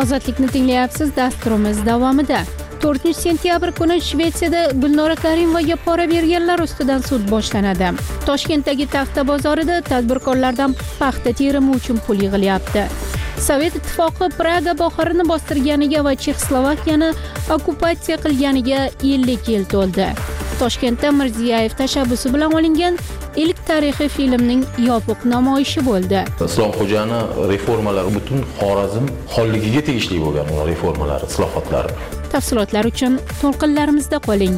Ozodlikni tinglayapsiz. Dasturimiz davomida to'rtinchi sentyabr kuni Shvetsiyada Gulnora Karimovaga pora berganlar ustidan sud boshlanadi. Toshkentdagi Taxta bozorida tadbirkorlardan paxta terimi uchun pul yig'ilyapti. Sovet ittifoqi Praga bohorini bostirganiga va Chexoslovakiyani okkupatsiya qilganiga ellik yil to'ldi. Toshkentda Mirziyoyev tashabbusi bilan olingan ilk tarixiy filmning yopiq namoyishi bo'ldi. Islomxo'jani reformalari butun Xorazm xonligiga tegishli bo'lgan ular reformalari, islohotlari. Tafsilotlar uchun to'lqinlarimizda qoling.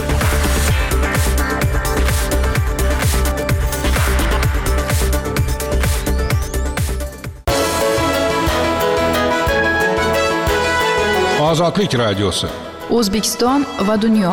Ozodlik radiosi. O'zbekiston va dunyo.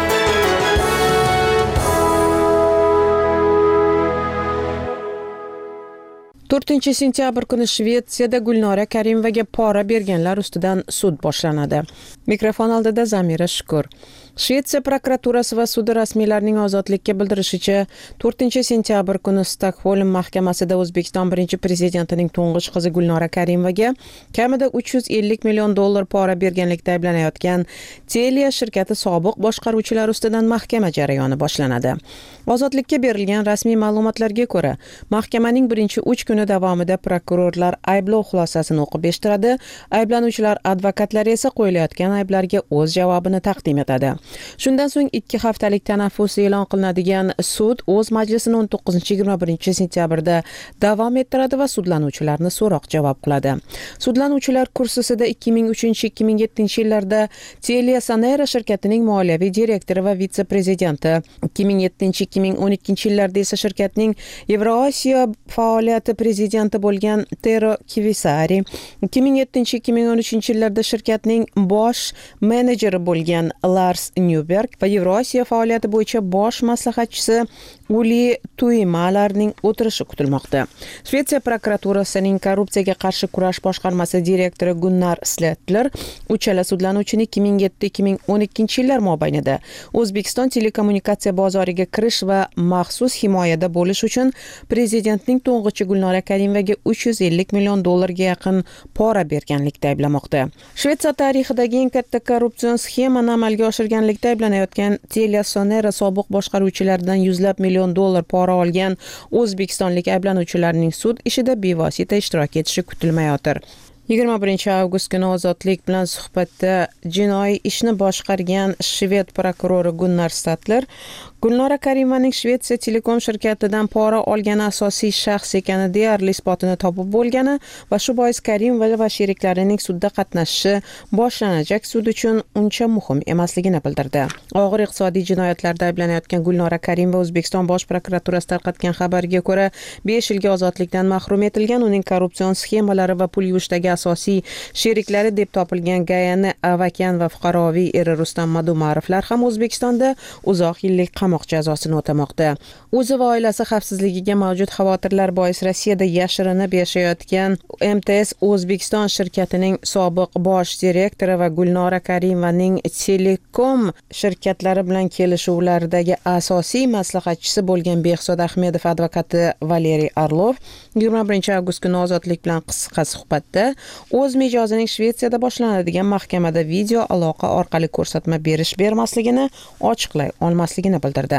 to'rtinchi sentyabr kuni Shvetsiyada Gulnora Karimovaga pora berganlar ustidan sud boshlanadi. Mikrofon oldida Zamira Shukur. Shvetsiya prokuraturasi va sudi rasmiylarining ozodlikka bildirishicha, to'rtinchi sentyabr kuni Stokgolm mahkamasida O'zbekiston birinchi prezidentining to'ng'ich qizi Gulnora Karimovaga kamida uch yuz ellik million dollar pora berganlikda ayblanayotgan Telia shirkati sobiq boshqaruvchilari ustidan mahkama jarayoni boshlanadi. Ozodlikka berilgan rasmiy ma'lumotlarga ko'ra, mahkamaning birinchi uch kuni davomida prokurorlar ayblov xulosasini o'qib eshittiradi, ayblanuvchilar advokatlari esa qo'yilayotgan ayblarga o'z javobini taqdim etadi. Shundan so'ng ikki haftalik tanaffus e'lon qilinadigan sud o'z majlisini o'n to'qqizinchi yigirma birinchi sentyabrda davom ettiradi va sudlanuvchilarni so'roq-javob qiladi. Sudlanuvchilar kursisida ikki ming uchinchi ikki ming yettinchi yillarda Telia Sonera shirkatining moliyaviy direktori va vitse-prezidenti, ikki ming yettinchi ikki ming o'n ikkinchi yillarda esa shirkatning Yevrosiyo faoliyati prezidenti bo'lgan Tero Kivisari, ikki ming yettinchi ikki ming o'n uchinchi yillarda shirkatning bosh menejeri bo'lgan Lars Newberg va Yevrosiyo faoliyati bo'yicha bosh maslahatchisi Uli Tuimalarning o'tirishi kutilmoqda. Shvetsiya prokuraturasining korrupsiyaga qarshi kurash boshqarmasi direktori Gunnar Sletler uchala sudlanuvchini ikki ming yetti ikki ming o'n ikkinchi yillar mobaynida O'zbekiston telekommunikatsiya bozoriga kirish va maxsus himoyada bo'lish uchun prezidentning to'ng'ichi Gulnora Karimovaga uch yuz ellik million dollarga yaqin pora berganlikda ayblamoqda. Shvetsiya tarixidagi eng katta korrupsion sxemani amalga oshirganlikda ayblanayotgan Telia Sonera sobiq boshqaruvchilaridan yuzlab million dollar pora olgan o'zbekistonlik ayblanuvchilarning sud ishida bevosita ishtirok etishi kutilmayotir. yigirma birinchi avgust kuni Ozodlik bilan suhbatda jinoiy ishni boshqargan shved prokurori Gunnar Statler Gulnora Karimovaning Shvetsiya Telekom shirkatidan pora olgani asosiy shaxs ekani deyarli isbotini topib bo'lgani va shu bois Karimova va sheriklarining sudda qatnashishi boshlanajak sud uchun uncha muhim emasligini bildirdi. Og'ir iqtisodiy jinoyatlarda ayblanayotgan Gulnora Karimova O'zbekiston bosh prokuraturasi tarqatgan xabarga ko'ra besh yilga ozodlikdan mahrum etilgan. Uning korrupsion sxemalari va pul yuvishdagi asosiy sheriklari deb topilgan Gayani Avakan va fuqaroviy eri Rustam Madumarovlar ham O'zbekistonda uzoq yillik qamoq jazosini o'tamoqda. O'zi va oilasi xavfsizligiga mavjud xavotirlar bois Rossiyada yashirinib yashayotgan M T S O'zbekiston shirkatining sobiq bosh direktori va Gulnora Karimovaning Telekom shirkatlari bilan kelishuvlardagi asosiy maslahatchisi bo'lgan Behzod Ahmedov advokati Valeriy Arlov yigirma birinchi avgust kuni Ozodlik bilan qisqa suhbatda o'z mijozining Shvetsiyada boshlanadigan mahkamada video aloqa orqali ko'rsatma berish bermasligini ochiqlay olmasligini bildirdi.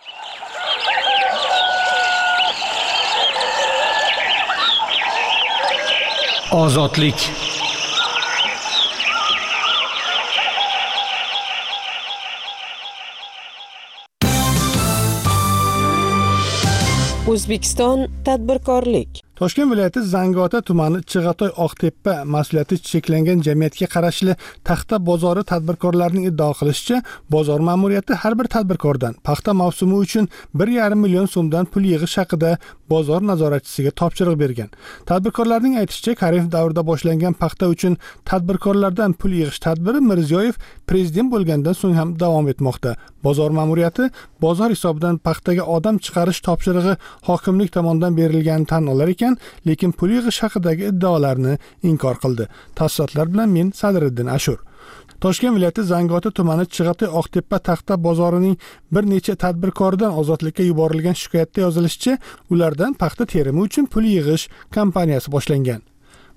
Ozodlik. O'zbekiston tadbirkorlik. Toshkent viloyati Zangiota tumani Chig'atoy Oqtepa mas'uliyati cheklangan jamiyatga qarashli Taxta bozori tadbirkorlarining iddao qilishicha, bozor ma'muriyati har bir tadbirkordan paxta mavsumi uchun bir yarim million so'mdan pul yig'ish haqida bozor nazoratchisiga topshiriq bergan. Tadbirkorlarning aytishicha, Karimov davrida boshlangan paxta uchun tadbirkorlardan pul yig'ish tadbiri Mirziyoyev prezident bo'lgandan so'ng ham davom etmoqda. Bozor ma'muriyati bozor hisobidan paxtaga odam chiqarish topshirig'i hokimlik tomonidan berilganini tan olar ekan, lekin pul yig'ish haqidagi iddaolarni inkor qildi. Tafsilotlar bilan men Sadriddin Ashur. Toshkent viloyati Zangiota tumani Chig'atoy Oqtepa Taxta bozorining bir necha tadbirkoridan ozodlikka yuborilgan shikoyatda yozilishicha, ulardan paxta terimi uchun pul yig'ish kampaniyasi boshlangan.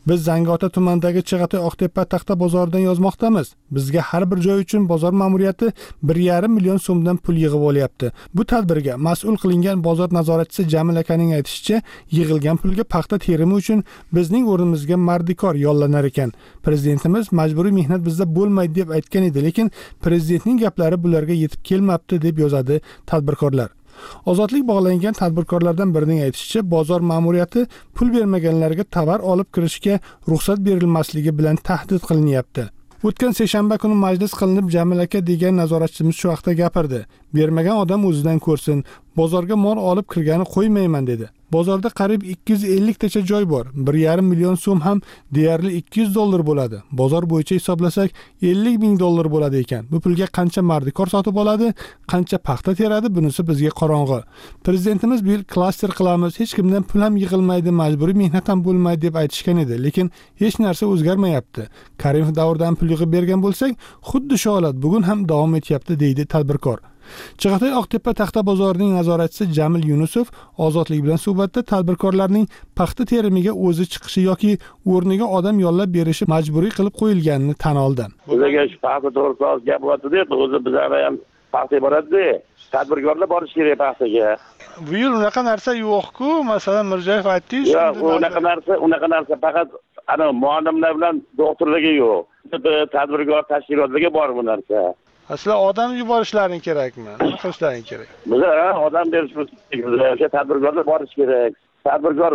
Biz Zangiota tumanidagi Chig'atoy Oqtepa taxta bozoridan yozmoqdamiz. Bizga har bir joy uchun bozor ma'muriyati bir yarim million so'mdan pul yig'ib olyapti. Bu tadbirga mas'ul qilingan bozor nazoratchisi Jamil akaning aytishicha, yig'ilgan pulga paxta terimi uchun bizning o'rnimizga mardikor yollanar ekan. Prezidentimiz majburiy mehnat bizda bo'lmaydi deb aytgan edi, lekin prezidentning gaplari bularga yetib kelmabdi deb yozadi tadbirkorlar. Ozodlik bog'langan tadbirkorlardan birining aytishicha, bozor ma'muriyati pul bermaganlarga tovar olib kirishga ruxsat berilmasligi bilan tahdid qilinyapti. O'tgan seshanba kuni majlis qilinib, Jamil aka degan nazoratchimiz shu vaqtda gapirdi. Bermagan odam o'zidan ko'rsin, bozorga mol olib kirgani qo'ymayman dedi. Bozorda qariyb ikki yuz ellik tacha joy bor. bir yarim million so'm ham deyarli ikki yuz dollar bo'ladi. Bozor bo'yicha hisoblasak ellik ming dollar bo'ladi ekan. Bu pulga qancha mardikor sotib oladi, qancha paxta teradi, bunisi bizga qorong'i. Prezidentimiz bu yil klaster qilamiz, hech kimdan pul ham yig'ilmaydi, majburiy mehnat ham bo'lmaydi deb aytishgan edi, lekin hech narsa o'zgarmayapti. Karimov davridan pul yig'ib bergan bo'lsak, xuddi shu holat bugun ham davom etyapti, deydi tadbirkor. Chig'atoy Oqtepa taxta bozorining nazoratchisi Jamil Yunusov Ozodlik bilan suhbatda tadbirkorlarning paxta terimiga o'zi chiqishi yoki o'rniga odam yollab berishi majburiy qilib qo'yilganini tan oldi. Bizga shu paxta to'g'risida gap bo'lyapti, o'zi bizlarga ham paxta boradi. Tadbirkorlar borish kerak paxtaga. Bu yil unaqa narsa yo'q-ku, masalan Mirzayev aytdi-ku. Yo'q, unaqa narsa, unaqa narsa faqat ana muallimlar bilan doktorlarga yo'q. Tadbirkor tashkilotlarga bor bu narsa. Asli odam yuborishlaring kerakmi? Nima qilishlaring kerak? Bizlar odam berishimiz kerak. Tadbirkorlar borish kerak. Tadbirkor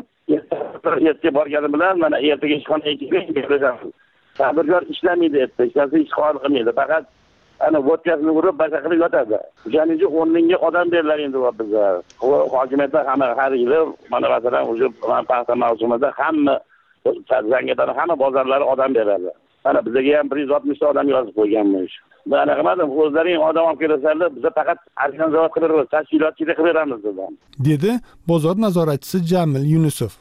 ertaga borgani bilan mana ertaga ishxonaga kelib, tadbirkor ishlamaydi, ishlasa ish qilmaydi. Faqat ana vodkasini urib boshqa qilib yotadi. O'shaning uchun o'n mingga odam berilar endi bizlar. Hokimiyatlar hamma har yili mana masalan o'sha paxta mavsumida hamma Zangiotani hamma bozorlari odam beradi. Mana bizga ham bir yuz oltmish ta odam yozib qo'yganmiz. Mana qilmadim, o'zlaring odam olib kelasizlar, biz faqat organizatsiya qilib, tashkilotchilik qilib beramiz dedim. Dedi bozor nazoratchisi Jamil Yunusov.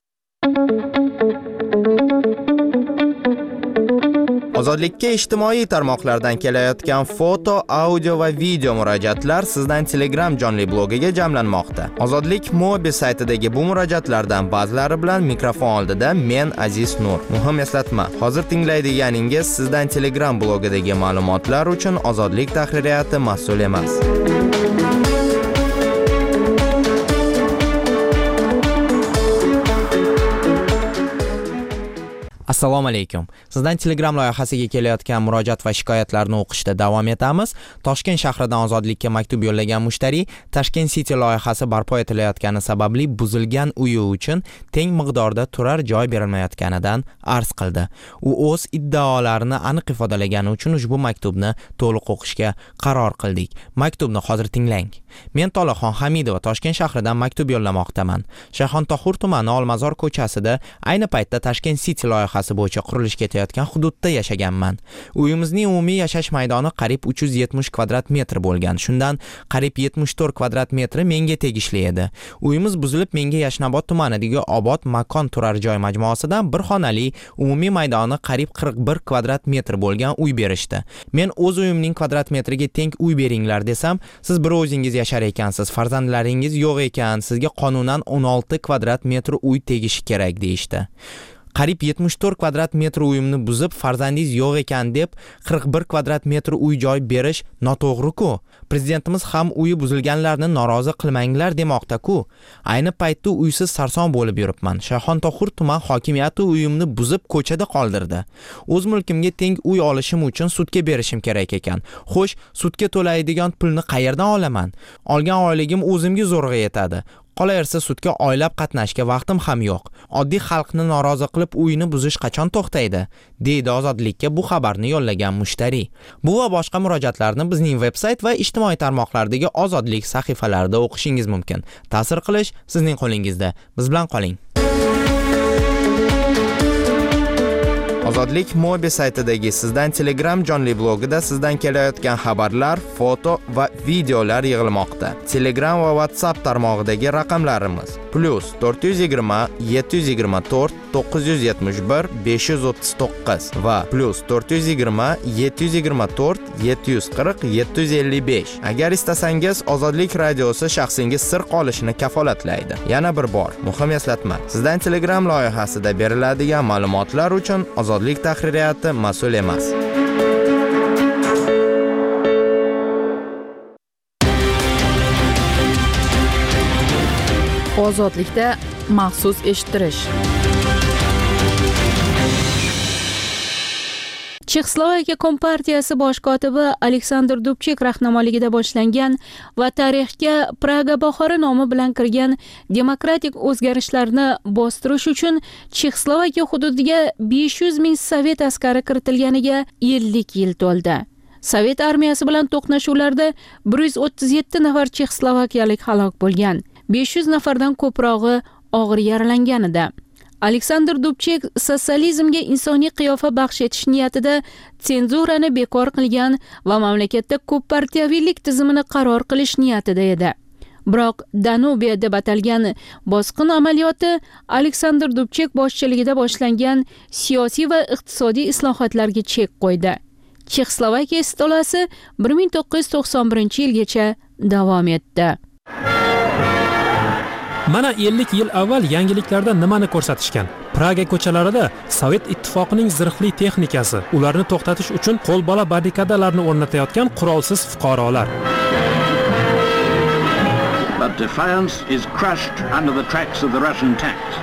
Ozodlikka ijtimoiy tarmoqlardan kelayotgan foto, audio va video murojaatlar sizdan Telegram jonli blogiga jamlanmoqda. Ozodlik Mobi saytidagi bu murojaatlardan ba'zilari bilan mikrofon oldida men Aziz Nur. Muhim eslatma, hozir tinglaydiganingiz sizdan Telegram blogidagi ma'lumotlar uchun Ozodlik tahririyati mas'ul emas. Assalomu alaykum. Sizdan Telegram loyihasiga kelayotgan murojaat va shikoyatlarni o'qishda davom etamiz. Toshkent shahridan Ozodlikka maktub yo'llagan mushtariy Tashkent City loyihasi barpo etilayotgani sababli buzilgan uyi uchun teng miqdorda turar joy berilmayotganidan arz qildi. U o'z iddaolarini aniq ifodalagani uchun ushbu maktubni to'liq o'qishga qaror qildik. Maktubni hozir tinglang. Men Tolaxon Hamidova Toshkent shahridan maktub yo'llamoqdaman. Shayxontohur tumani Olmazor ko'chasida ayni paytda Tashkent City loyihasi bo'yicha qurilish ketayotgan hududda yashaganman. Uyimizning umumiy yashash maydoni qariyb uch yuz yetmish kvadrat metr bo'lgan. Shundan qariyb yetmish to'rt kvadrat metri menga tegishli edi. Uyimiz buzilib, menga Yashnobod tumanidagi Obod makon turar joy majmuasidan bir xonali, umumiy maydoni qariyb qirq bir kvadrat metr bo'lgan uy berishdi. Men o'z uyimning kvadrat metriga teng uy beringlar desam, siz bir o'zingiz yashar ekansiz, farzandlaringiz yo'q ekan, sizga qonunan o'n olti kvadrat metr uy tegishi kerak deyishdi. Qariyb yetmish to'rt kvadrat metr uyimni buzib, farzandingiz yo'q ekan deb qirq bir kvadrat metr uy joy berish noto'g'ri-ku. Prezidentimiz ham uyi buzilganlarni norozi qilmanglar demoqda-ku. Ayni paytda uysiz sarson bo'lib yuribman. Shayxontohur tuman hokimiyati uyimni buzib ko'chada qoldirdi. O'z mulkimga teng uy olishim uchun sudga berishim kerak ekan. Xo'sh, sudga to'laydigan pulni qayerdan olaman? Olgan oyligim o'zimga zo'rg'a yetadi. Qolaversa sudga oylab qatnashga vaqtim ham yo'q. Oddiy xalqni norozi qilib uyini buzish qachon to'xtaydi? Deydi Ozodlikka bu xabarni yo'llagan mushtariy. Bu va boshqa murojaatlarni bizning veb-sayt va ijtimoiy tarmoqlardagi Ozodlik sahifalarida o'qishingiz mumkin. Ta'sir qilish sizning qo'lingizda. Biz bilan qoling. Ozodlik Mobi saytidagi Sizdan Telegram jonli blogida sizdan kelayotgan xabarlar, foto va videolar yig'ilmoqda. Telegram va WhatsApp tarmog'idagi raqamlarimiz plus to'rt yuz yigirma yetti yuz yigirma to'rt to'qqiz yuz yetmish bir besh yuz o'ttiz to'qqiz va plus to'rt yuz yigirma yetti yuz yigirma to'rt yetti yuz qirq yetti yuz ellik besh. Agar istasangiz Ozodlik radiosi shaxsingiz sir qolishini kafolatlaydi. Yana bir bor muhim eslatma. Sizdan Telegram loyihasida beriladigan ma'lumotlar uchun Ozodlik tahririyati mas'ul emas. Ozodlikda maxsus eshittirish. Chexoslovakiya Kompartiyasi bosh kotibi Aleksandr Dubchek rahnamoligida boshlangan va tarixga Praga bahori nomi bilan kirgan demokratik o'zgarishlarni bostirish uchun Chexoslovakiya hududiga besh yuz ming sovet askari kiritilganiga ellik yil to'ldi. Sovet armiyasi bilan to'qnashuvlarda bir yuz o'ttiz yetti nafar chexoslovakiyalik halok bo'lgan, besh yuz nafardan ko'prog'i og'ir yaralangan edi. Aleksandr Dubchek sotsializmga insoniy qiyofa baxsh etish niyatida senzurani bekor qilgan va mamlakatda ko'p partiyaviylik tizimini qaror qilish niyatida edi. Biroq Danubiya deb atalgan bosqin amaliyoti Aleksandr Dubchek boshchiligida boshlangan siyosiy va iqtisodiy islohotlarga chek qo'ydi. Chexoslovakiya istolasi bir ming to'qqiz yuz to'qson birinchi yilgacha davom etdi. Mana ellik yil avval yangiliklarda nimani ko'rsatishgan? Praga ko'chalarida Sovet ittifoqining zirhli texnikasi, ularni to'xtatish uchun qo'lbola barrikadalarni o'rnatayotgan qurolsiz fuqarolar. But defiance is crushed under the tracks of the Russian tanks.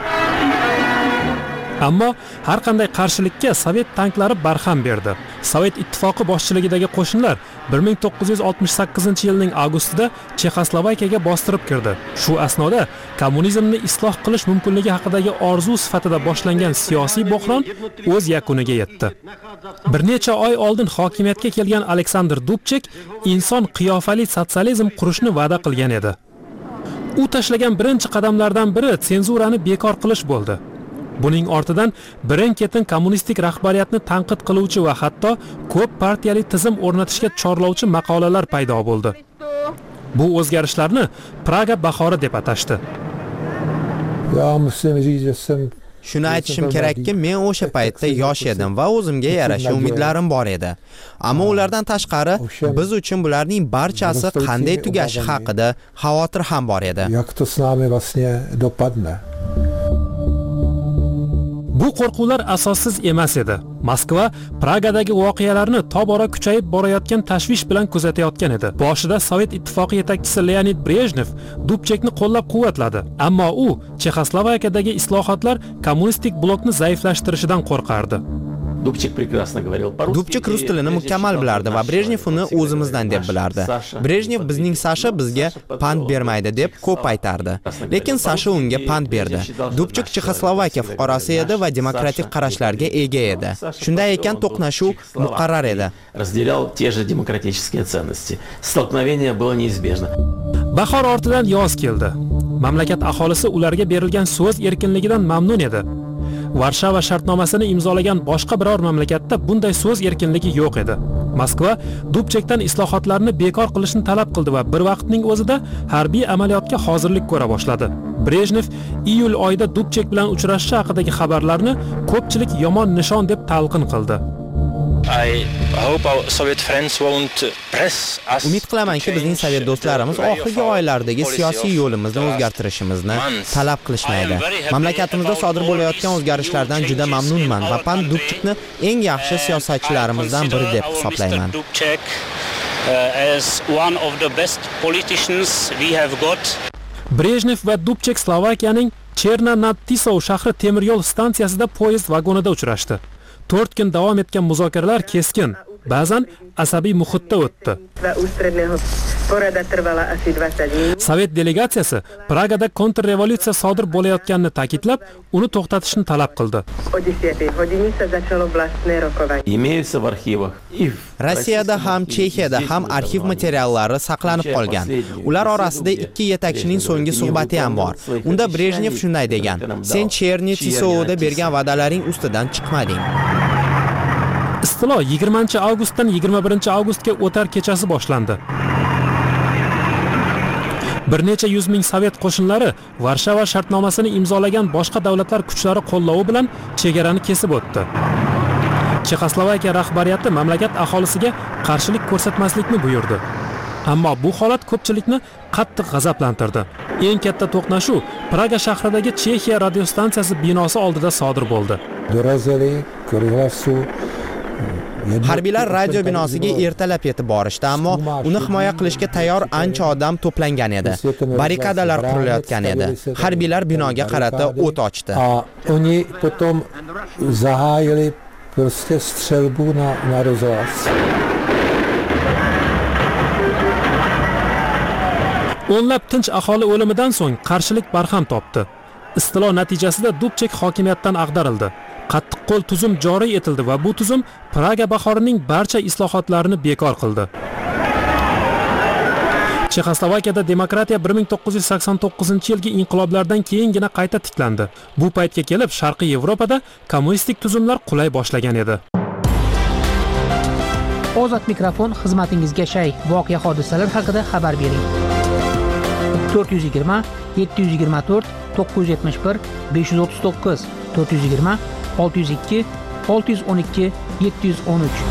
Ammo har qanday qarshilikka Sovet tanklari barham berdi. Sovet ittifoqi boshchiligidagi qo'shinlar bir ming to'qqiz yuz oltmish sakkizinchi yilning avgustida Chexoslovakiyaga bostirib kirdi. Shu asnoda kommunizmni isloh qilish mumkinligi haqidagi orzu sifatida boshlangan siyosiy bo'hron o'z yakuniga yetdi. Bir necha oy oldin hokimiyatga kelgan Aleksandr Dubchek inson qiyofali sotsializm qurishni va'da qilgan edi. U tashlagan birinchi qadamlardan biri senzurani bekor qilish bo'ldi. Buning ortidan birin-ketin kommunistik rahbariyatni tanqid qiluvchi va hatto ko'p partiyali tizim o'rnatishga chorlovchi maqolalar paydo bo'ldi. Bu o'zgarishlarni Praga bahori deb atashdi. Shuni aytishim kerakki, men o'sha paytda yosh edim va o'zimga yarasha umidlarim bor edi. Ammo ulardan tashqari biz uchun bularning barchasi qanday tugashi haqida xavotir ham bor edi. Bu qo'rquvlar asossiz emas edi. Moskva Pragadagi voqealarni tobora kuchayib borayotgan tashvish bilan kuzatayotgan edi. Boshida Sovet ittifoqi yetakchisi Leonid Brejnev Dubchekni qo'llab-quvvatladi, ammo u Chexoslovakiyadagi islohotlar kommunistik blokni zaiflashtirishidan qo'rqardi. Dubchek прекрасно говорил по-русски. Dubchek rus tilini mukammal bilardi va Brejnev uni o'zimizdan deb bilardi. Brejnev bizning Sasha bizga pand bermaydi deb ko'p aytardi. Lekin Sasha unga pand berdi. Dubchek Chexoslovakiya fuqarosi edi va demokratik qarashlarga ega edi. Shunday ekan to'qnashuv muqarrar edi. Разделял те же демократические ценности. Столкновение было неизбежно. Bahor ortidan yoz keldi. Mamlakat aholisi ularga berilgan so'z erkinligidan mamnun edi. Varshava shartnomasini imzolagan boshqa biror mamlakatda bunday so'z erkinligi yo'q edi. Moskva Dubchekdan islohotlarni bekor qilishni talab qildi va bir vaqtning o'zida harbiy amaliyotga hozirlik ko'ra boshladi. Brejnev iyul oyida Dubchek bilan uchrashishi haqidagi xabarlarni ko'pchilik yomon nishon deb talqin qildi. Umid qilamanki, bizning sovet do'stlarimiz oxirgi oylardagi siyosiy yo'limizni o'zgartirishimizni talab qilishmaydi. Mamlakatimizda sodir bo'layotgan o'zgarishlardan juda mamnunman va Pan Dubchekni eng yaxshi siyosatchilarimizdan biri deb hisoblayman. Brejnev va Dubchek Slovakiyaning Cherna nad Tisov shahri temir yo'l stansiyasida poyezd vagonida uchrashdi. to'rt kun davom etgan muzokaralar keskin, ba'zan asabiy muhitda o'tdi. Sovet delegatsiyasi Pragada kontrrevolyutsiya sodir bo'layotganini ta'kidlab, uni to'xtatishni talab qildi. Rossiyada ham Chexiyada ham arxiv materiallari saqlanib qolgan. Ular orasida ikki yetakchining so'nggi suhbati ham bor. Unda Brejnev shunday degan: "Sen Chernitsovda bergan va'dalaring ustidan chiqmading." Istilo yigirmanchi avgustdan yigirma birinchi avgustga o'tar kechasi boshlandi. Bir necha yuz ming sovet qo'shinlari Varshava shartnomasini imzolagan boshqa davlatlar kuchlari qo'llovi bilan chegarani kesib o'tdi. Chexoslovakiya rahbariyati mamlakat aholisiga qarshilik ko'rsatmaslikni buyurdi. Ammo bu holat ko'pchilikni qattiq g'azablantirdi. Eng katta to'qnashuv Praga shahridagi Chexiya radiostansiyasi binosi oldida sodir bo'ldi. Harbiylar radio binosiga ertalab yetib borishdi, ammo uni himoya qilishga tayyor ancha odam to'plangan edi. Barrikadalar qurilayotgan edi. Harbiylar binoga qarata o't ochdi. Oni potom zahájili prostě střelbu na na rozhlas. O'nlab tinch aholi o'limidan so'ng qarshilik barham topdi. Istilo natijasida Dubchek hokimiyatdan ag'darildi. Qattiq qo'l tuzum joriy etildi va bu tuzum Praga bahorining barcha islohotlarini bekor qildi. Chexoslovakiyada demokratiya bir ming to'qqiz yuz sakson to'qqizinchi yilgi inqiloblardan keyingina qayta tiklandi. Bu paytga kelib Sharqiy Yevropada kommunistik tuzumlar qulay boshlagan edi. Ozod mikrofon xizmatingizga shay. Voqea hodisalar haqida xabar bering. to'rt yuz yigirma yetti yuz yigirma to'rt to'qqiz yuz yetmish bir besh yuz o'ttiz to'qqiz to'rt yuz yigirma olti yuz ikki olti yuz o'n ikki yetti yuz o'n uch.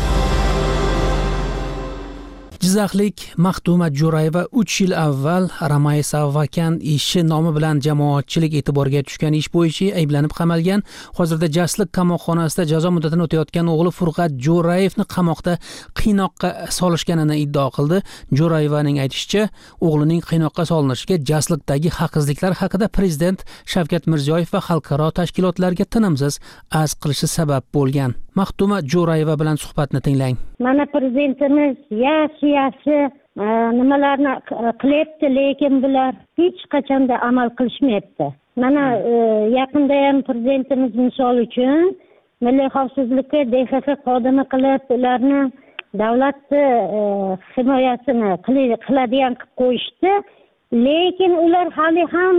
Jizzaxlik Maxtuma Jo'rayeva uch yil avval Ramay Savvakan ishi nomi bilan jamoatchilik e'tiboriga tushgan ish bo'yicha ayblanib qamalgan. Hozirda Jasliq qamoqxonasida jazo muddatini o'tayotgan o'g'li Furqat Jo'rayevni qamoqda qiynoqqa solishganini iddao qildi. Jo'rayevaning aytishicha, o'g'lining qiynoqqa solinishiga Jasliqdagi haqsizliklar haqida prezident Shavkat Mirziyoyev va xalqaro tashkilotlarga tinimsiz arz qilishi sabab bo'lgan. Maxtuma Jo'rayeva bilan suhbatni tinglang. Mana prezidentimiz yaxshi yaxshi nimalarni qilyapti, lekin bular hech qachonda amal qilishmayapti. Mana yaqinda ham prezidentimiz misol uchun milliy xavfsizlikka D X X xodimi qilib, ularni davlatni himoyasini qiladigan qilib qo'yishdi. Lekin ular hali ham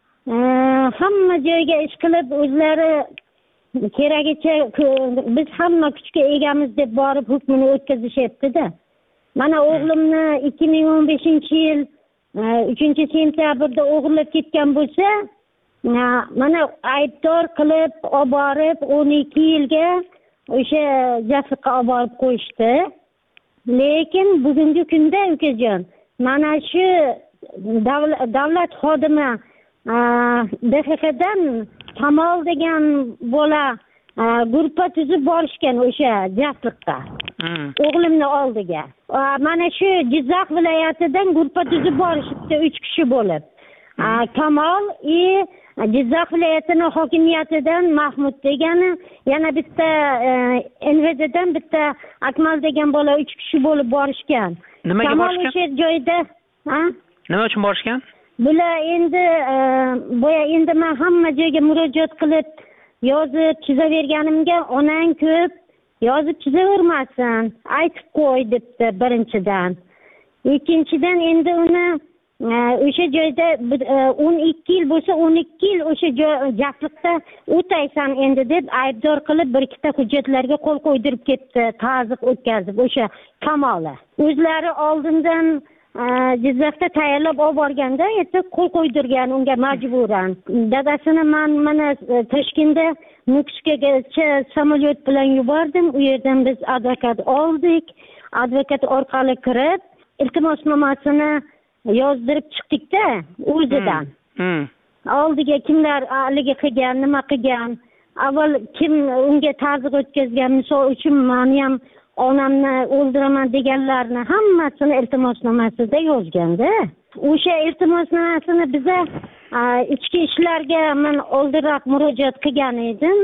hamma joyga ish qilib o'zlari keragicha biz hamma kuchga egamiz deb borib hukmini o'tkazishyapti-da. Mana o'g'limni ikki ming o'n beshinchi yil uchinchi sentyabrda o'g'irlab ketgan bo'lsa, mana aybdor qilib olib borib o'n ikki yilga o'sha Jasliqqa olib borib qo'yishdi. Lekin bugungi kunda ukajon, mana shu davlat xodimi D X Xdan Kamol degan bola guruh tuzib borishgan o'sha Jasliqqa. O'g'limni oldiga. Mana shu Jizzax viloyatidan guruh tuzib borishibdi uch kishi bo'lib. Kamol i Jizzax viloyatining hokimiyatidan Mahmud degani, yana bitta N V D'dan bitta Akmal degan bola uch kishi bo'lib borishgan. Nimaga borishgan? O'sha joyda, ha? Nima uchun borishgan? Bular endi boya endi men hamma joyga murojaat qilib yozib chizaverganimga onang ko'p yozib chizavermasin, aytib qo'y debdi birinchidan. Ikkinchidan endi uni o'sha joyda o'n ikki yil bo'lsa o'n ikki yil o'sha Jasliqda o'taysan endi deb aybdor qilib bir ikkita hujjatlarga qo'l qo'ydirib ketdi, ta'ziq o'tkazib o'sha Kamolni. O'zlari oldindan Jizzaxda tayyorlab olib borganda, esa qo'l qo'ydirgan unga majburan. Dadasini men mana Toshkentda Nukusgacha samolyot bilan yubordim. U yerdan biz advokat oldik. Advokat orqali kirib, iltimosnomasini yozdirib chiqdik-da o'zidan. Oldiga kimlar haligi qilgan, nima qilgan, avval kim unga ta'ziq o'tkazgan, misol uchun meni ham onamni o'ldiraman deganlarni hammasini iltimosnomasida yozganda. O'sha iltimosnomasini biza ichki ishlarga men oldinroq murojaat qilgan edim.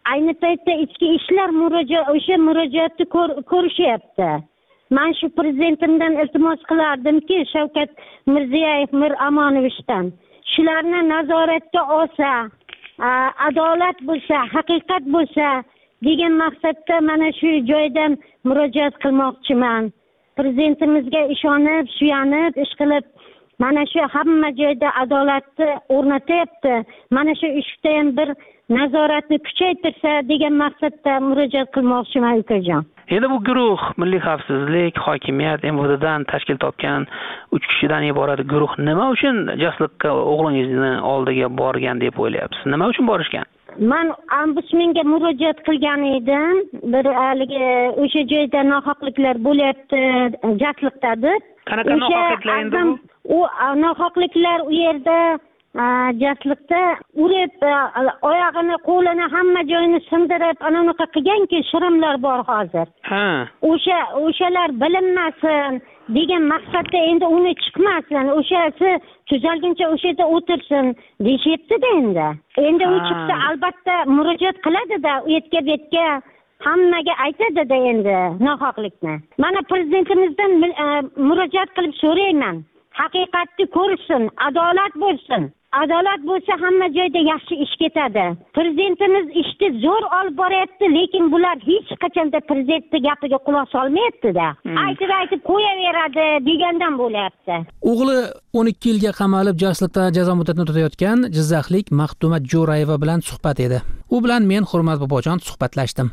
ayni paytda ichki ishlar murojaat o'sha murojaatni ko'rishyapti. Men shu prezidentimdan iltimos qilardimki, Shavkat Mirziyoyev Mir Amonovichdan shularni nazoratga olsa, adolat bo'lsa, haqiqat bo'lsa degan maqsadda mana shu joydan murojaat qilmoqchiman. Prezidentimizga ishonib, suyanib, ish qilib, mana shu hamma joyda adolatni o'rnatyapti. Mana shu ishda ham bir nazoratni kuchaytirsa degan maqsadda murojaat qilmoqchiman ukajon. Endi bu guruh Milliy xavfsizlik, hokimiyat, M V D'dan tashkil topgan uch kishidan iborat guruh nima uchun jasliqqa o'g'lingizni oldiga borgan deb o'ylayapsiz? Nima uchun borishgan? Men ombudsmenga murojaat qilgan edim. Bir haligi o'sha joyda nohaqliklar bo'lyapti, jasliqda deb. Qanaqa nohaqliklar endi bu? U nohaqliklar u yerda jasliqda urib, oyog'ini, qo'lini, hamma joyini sindirib, anaqa qilganki, shirimlar bor hozir. Ha. O'sha o'shalar bilinmasin degan maqsadda endi uni chiqmasin, o'shasi tuzalguncha o'sha yerda o'tirsin deyapti-da endi. Endi u chiqsa albatta murojaat qiladi-da, u yerga betga hammaga aytadi-da endi nohaqlikni. Mana prezidentimizdan murojaat qilib so'rayman. Haqiqatni ko'rsin, adolat bo'lsin. Adolat bo'lsa hamma joyda yaxshi ish ketadi. Prezidentimiz ishni zo'r olib boryapti, lekin bular hech qachonda prezidentning gapiga quloq solmayapti-da. Aytib aytib qo'yaveradi degandan bo'lyapti. O'g'li o'n ikki yilga qamalib jasliqda jazo muddatini o'tayotgan Jizzaxlik Maxtumat Jo'rayeva bilan suhbat edi. U bilan men Hurmat bobojon suhbatlashdim.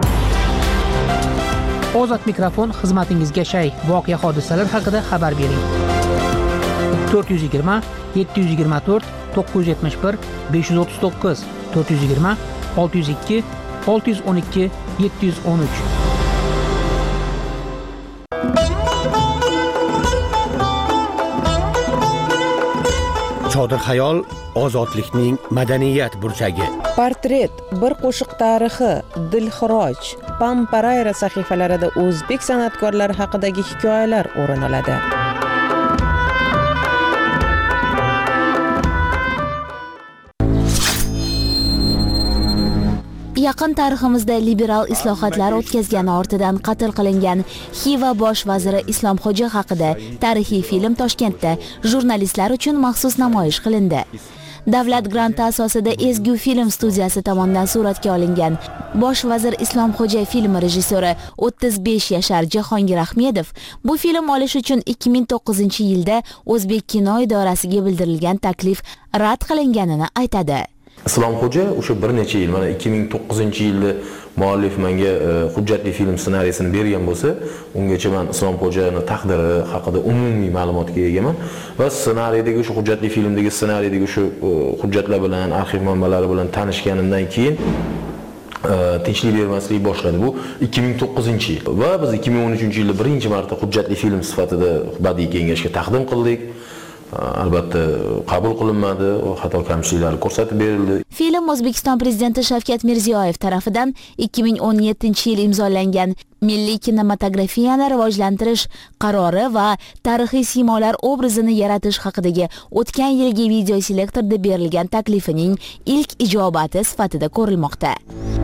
Ozod mikrofon xizmatingizga shay, voqea hodisalar haqida xabar bering. to'rt yuz yigirma yetti yuz yigirma to'rt to'qqiz yuz yetmish bir besh yuz o'ttiz to'qqiz to'rt yuz yigirma olti yuz ikki olti yuz o'n ikki yetti yuz o'n uch. Chodir xayol ozodlikning madaniyat burchagi. Portret, bir qo'shiq tarixi, Dilxiroj, Pamparayra sahifalarida o'zbek san'atkorlari haqidagi hikoyalar o'rin oladi. Yaqin tariximizda liberal islohotlar o'tkazgani ortidan qatl qilingan Xiva bosh vaziri Islomxo'ja haqida tarixiy film Toshkentda jurnalistlar uchun maxsus namoyish qilindi. Davlat granti asosida Ezgu film studiyasi tomonidan suratga olingan Bosh vazir Islomxo'ja filmi rejissyori o'ttiz besh yashar Jahongir Ahmedov bu film olish uchun ikki ming to'qqizinchi yilda O'zbek kino idorasiga bildirilgan taklif rad qilinganini aytadi. Islomxo'ja o'sha bir necha yil, mana ikki ming to'qqizinchi yilda muallif menga hujjatli film ssenariysini bergan bo'lsa, ungacha men Islomxo'jani taqdiri haqida umumiy ma'lumotga egaman va ssenariydagi o'sha hujjatli filmdagi ssenariydagi o'sha hujjatlar bilan, arxiv manbalari bilan tanishganimdan keyin tinchlik bermaslik boshladi. Bu ikki ming to'qqizinchi yil va biz ikki ming o'n uchinchi yilda birinchi marta hujjatli film sifatida badiiy kengashga taqdim qildik. Albatta qabul qilinmadi, xato kamchiliklari ko'rsatib berildi. Film O'zbekiston prezidenti Shavkat Mirziyoyev tomonidan ikki ming o'n yettinchi yil imzolangan Milliy kinematografiyani rivojlantirish qarori va tarixiy siymolar obrazini yaratish haqidagi o'tgan yilgi video selektorda berilgan taklifining ilk ijobati sifatida ko'rilmoqda.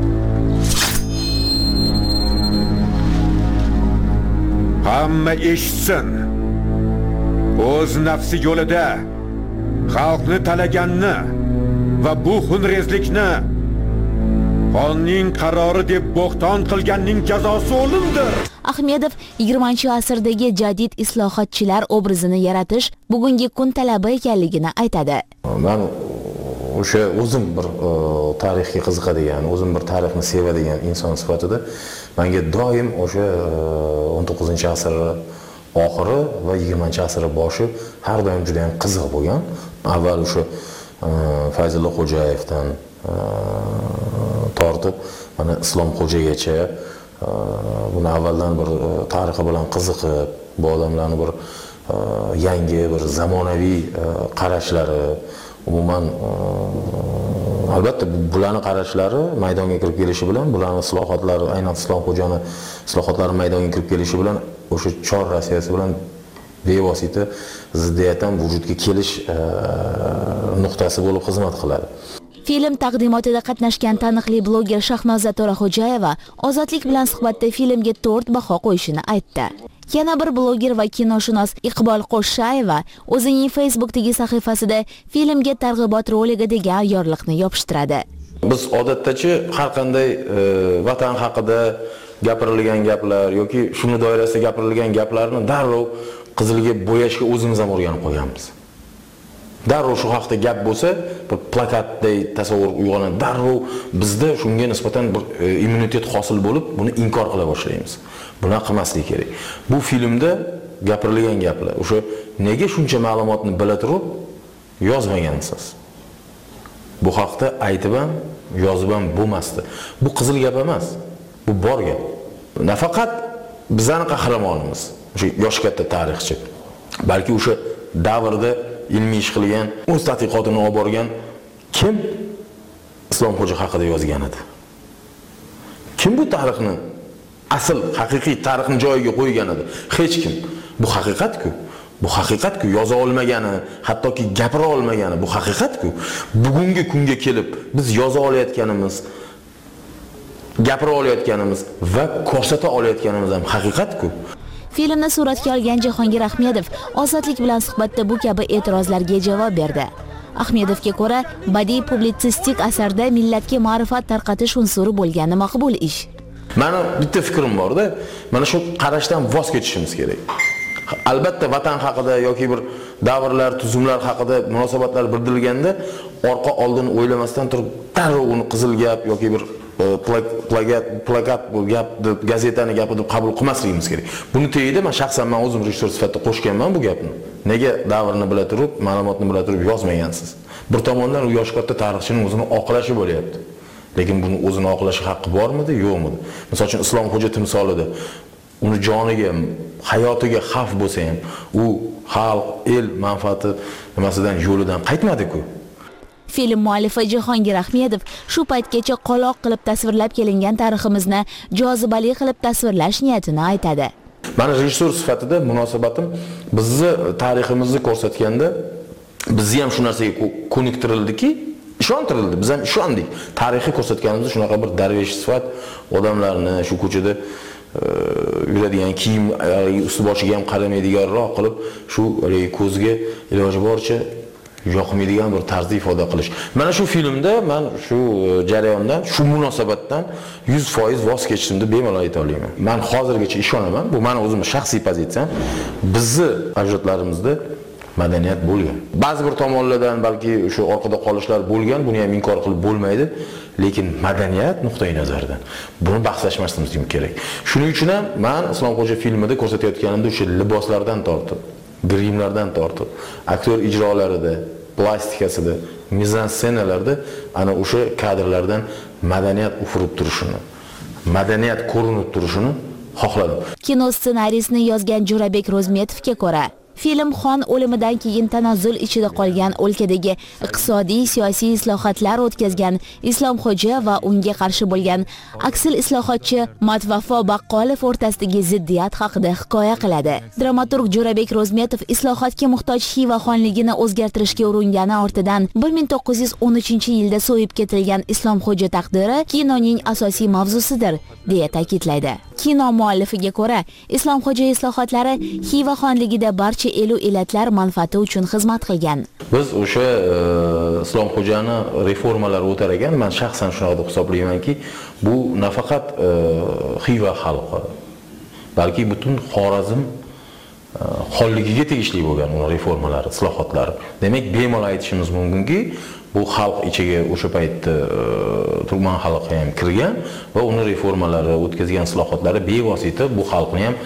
Hamma eshitsin. O'z nafsi yo'lida xalqni talaganni va bu xunrezlikni qonning qarori deb bo'xton qilganning jazosi o'limdir. Ahmedov yigirmanchi asrdagi jadid islohotchilar obrazini yaratish bugungi kun talabi ekanligini aytadi. Men o'sha o'zim bir tarixga qiziqadigan, o'zim bir tarixni sevadigan inson sifatida menga doim o'sha o'n to'qqizinchi asr oxiri va yigirmanchi asr boshi har doim juda ham qiziq bo'lgan. Avval o'sha Fayzullo Xo'jayevdan tortib mana Islomxo'jagacha buni avvaldan bir tarixi bilan qiziqib, bu odamlarning bir yangi bir zamonaviy qarashlari, umuman albatta bularning qarashlari maydonga kirib kelishi bilan, bularning islohotlari, aynan Islomxo'jani islohotlari maydonga kirib kelishi bilan o'sha Chor Rossiyasi bilan bevosita ziddiyatdan vujudga kelish nuqtasi bo'lib xizmat qiladi. Film taqdimotida qatnashgan taniqli bloger Shahnoza To'raxo'jayeva ozodlik bilan suhbatda filmga to'rt baho qo'yishini aytdi. Yana bir bloger va kinoshunos Iqbol Qo'shayeva o'zining Facebook'dagi sahifasida filmga targ'ibot roligi degan yorliqni yopishtiradi. Biz odatdachi har qanday e, vatan haqida gapirilgan gaplar yoki shuni doirasida gapirilgan gaplarni darrov qizilga bo'yashga o'zimiz ham o'rganib qolganmiz. Darrov shu haqda gap bo'lsa, bir plakatday tasavvur uyg'onadi. Darrov bizda shunga nisbatan bir e, immunitet hosil bo'lib, buni inkor qila boshlaymiz. Buni qilmaslik kerak. Bu filmda gapirilgan gaplar, o'sha nega shuncha ma'lumotni bila turib yozmagansiz? Bu haqda aytib ham, yozib ham bo'lmasdi. Bu qizil gap emas. Bu bor gap. Nafaqat bizning qahramonimiz, o'sha yosh katta tarixchi, balki o'sha davrda ilmiy ish qilgan, o'z tadqiqotini olib borgan kim Islomxo'ja haqida yozgan edi? Kim bu tarixni asl haqiqiy tarixni joyiga qo'ygan edi? Hech kim. Bu haqiqat-ku. Bu haqiqat-ku, yoza olmagani, hattoki gapira olmagani bu haqiqat-ku. Bugungi kunga kelib biz yoza olayotganimiz, gapira olayotganimiz va ko'rsata olayotganimiz ham haqiqat-ku. Filmni suratga olgan Jahongir Ahmedov ozodlik bilan suhbatda bu kabi e'tirozlarga javob berdi. Ahmedovga ko'ra, badiiy publitsistik asarda millatga ma'rifat tarqatish unsuri bo'lgani maqbul ish. Meni bitta fikrim bor-da, mana shu qarashdan voz kechishimiz kerak. Albatta vatan haqida yoki bir davrlar, tuzumlar haqida munosabatlar bildirilganda orqa oldin o'ylamasdan turib darrov uni qizil gap yoki bir plakat plakat bu gap deb gazetani gapi deb qabul qilmasligimiz kerak. Buni teyida men shaxsan men o'zim rejissor sifatida qo'shganman bu gapni. Nega davrni bila turib, ma'lumotni bila turib yozmagansiz? Bir tomondan u yosh katta tarixchining o'zini oqlashi bo'lyapti. Lekin buni o'zini oqlashi haqqi bormidi, yo'qmidi? Masalan, Islomxo'ja timsolida uni joniga, hayotiga xavf bo'lsa ham, u xalq, el manfaati nimasidan yo'lidan qaytmadi-ku. Film muallifi Jahongir Ahmedov shu paytgacha qoloq qilib tasvirlab kelingan tariximizni jozibali qilib tasvirlash niyatini aytadi. Meni rejissor sifatida munosabatim bizni tariximizni ko'rsatganda bizni ham shu narsaga ko'niktirildiki, ishontirildi, biz ham ishondik. Tarixi ko'rsatganimizda shunaqa bir darvesh sifat odamlarni shu ko'chada yuradigan kiyim usti boshiga ham qaramaydiganroq qilib, shu ko'zga iloji boricha yoqmaydigan bir tarzda ifoda qilish. Mana shu filmda men shu jarayondan, shu munosabatdan yuz foiz voz kechishimni bemalol ayta olaman. Men hozirgacha ishonaman, bu meni o'zimning shaxsiy pozitsiyam. Bizni ajdodlarimizda madaniyat bo'lgan. Ba'zi bir tomonlardan balki o'sha orqada qolishlar bo'lgan, buni ham inkor qilib bo'lmaydi, lekin madaniyat nuqtai nazaridan buni bahslashmasimiz kerak. Shuning uchun ham men Islomxo'ja filmida ko'rsatayotganimda o'sha liboslardan tortib, grimlardan tortib, aktyor ijrolarida, plastikasida, mizansenalarda ana o'sha kadrlardan madaniyat ufurib turishini, madaniyat ko'rinib turishini xohladim. Kino ssenariysini yozgan Jo'rabek Ro'zmetovga ko'ra, film xon o'limidan keyin tanazzul ichida qolgan o'lkadagi iqtisodiy siyosiy islohotlar o'tkazgan Islomxo'ja va unga qarshi bo'lgan aksil islohotchi Matvafo Baqqolov o'rtasidagi ziddiyat haqida hikoya qiladi. Dramaturg Jo'rabek Ro'zmetov islohotga muhtoj Xiva xonligini o'zgartirishga uringani ortidan bir ming to'qqiz yuz o'n uchinchi yilda so'yib ketilgan Islomxo'ja taqdiri kinoning asosiy mavzusidir, deya ta'kidlaydi. Kino muallifiga ko'ra, Islomxo'ja islohotlari Xiva xonligida barcha elu elatlar manfaati uchun xizmat qilgan. Biz o'sha Islomxo'jani reformalar o'tar ekan, men shaxsan shunaqa deb hisoblaymanki, bu nafaqat Xiva xalqi, balki butun Xorazm xonligiga tegishli bo'lgan uning reformalari, islohotlari. Demak, bemalol aytishimiz mumkinki, bu xalq ichiga o'sha paytda turkman xalqi ham kirgan va uni reformalari, o'tkazgan islohotlari bevosita bu xalqni ham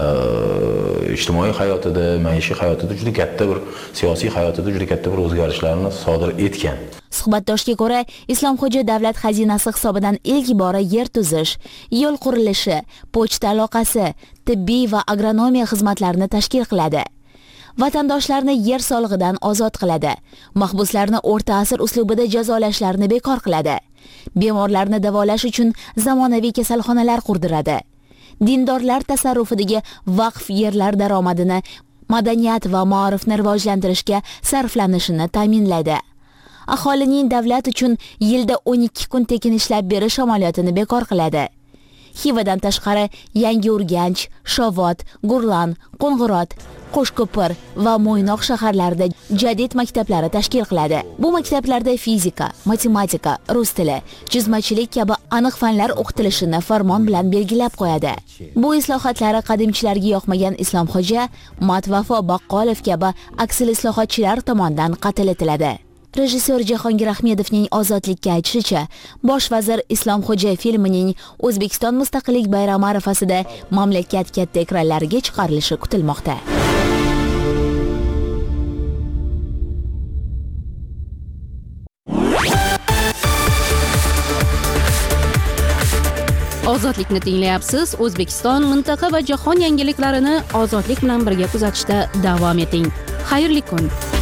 ijtimoiy hayotida, maishiy hayotida juda katta bir siyosiy hayotida juda katta bir o'zgarishlarni sodir etgan. Suhbatdoshga ko'ra, Islomxo'ja davlat xazinasi hisobidan ilk bora yer tuzish, yo'l qurilishi, pochta aloqasi, tibbiy va agronomiya xizmatlarini tashkil qiladi. Vatandoshlarni yer solig'idan ozod qiladi. Mahbuslarni o'rta asr uslubida jazolashlarini bekor qiladi. Bemorlarni davolash uchun zamonaviy kasalxonalar qurdiradi. Dindorlar tasarrufidagi vaqf yerlar daromadini madaniyat va ma'rifni rivojlantirishga sarflanishini ta'minlaydi. aholining davlat uchun yilda o'n ikki kun tekin ishlab berish amaliyotini bekor qiladi. Xivadan tashqari Yangi Urganch, Shovot, Gurlan, Qo'ng'irot, Qo'shko'pir va Mo'ynoq shaharlarida jadid maktablari tashkil qiladi. Bu maktablarda fizika, matematika, rus tili, chizmachilik kabi aniq fanlar o'qitilishini farmon bilan belgilab qo'yadi. Bu islohotlari qadimchilarga yoqmagan Islomxo'ja, Matvafo Baqqolov kabi aksil islohotchilar tomonidan qatl etiladi. Rejissyor Jahongir Ahmedovning Ozodlikka aytishicha, bosh vazir Islomxo'ja filmining O'zbekiston Mustaqillik bayrami arafasida mamlakat katta ekranlariga chiqarilishi kutilmoqda. Ozodlikni tinglayapsiz. O'zbekiston, mintaqa va jahon yangiliklarini ozodlik bilan birga kuzatishda davom eting. Xayrli kun.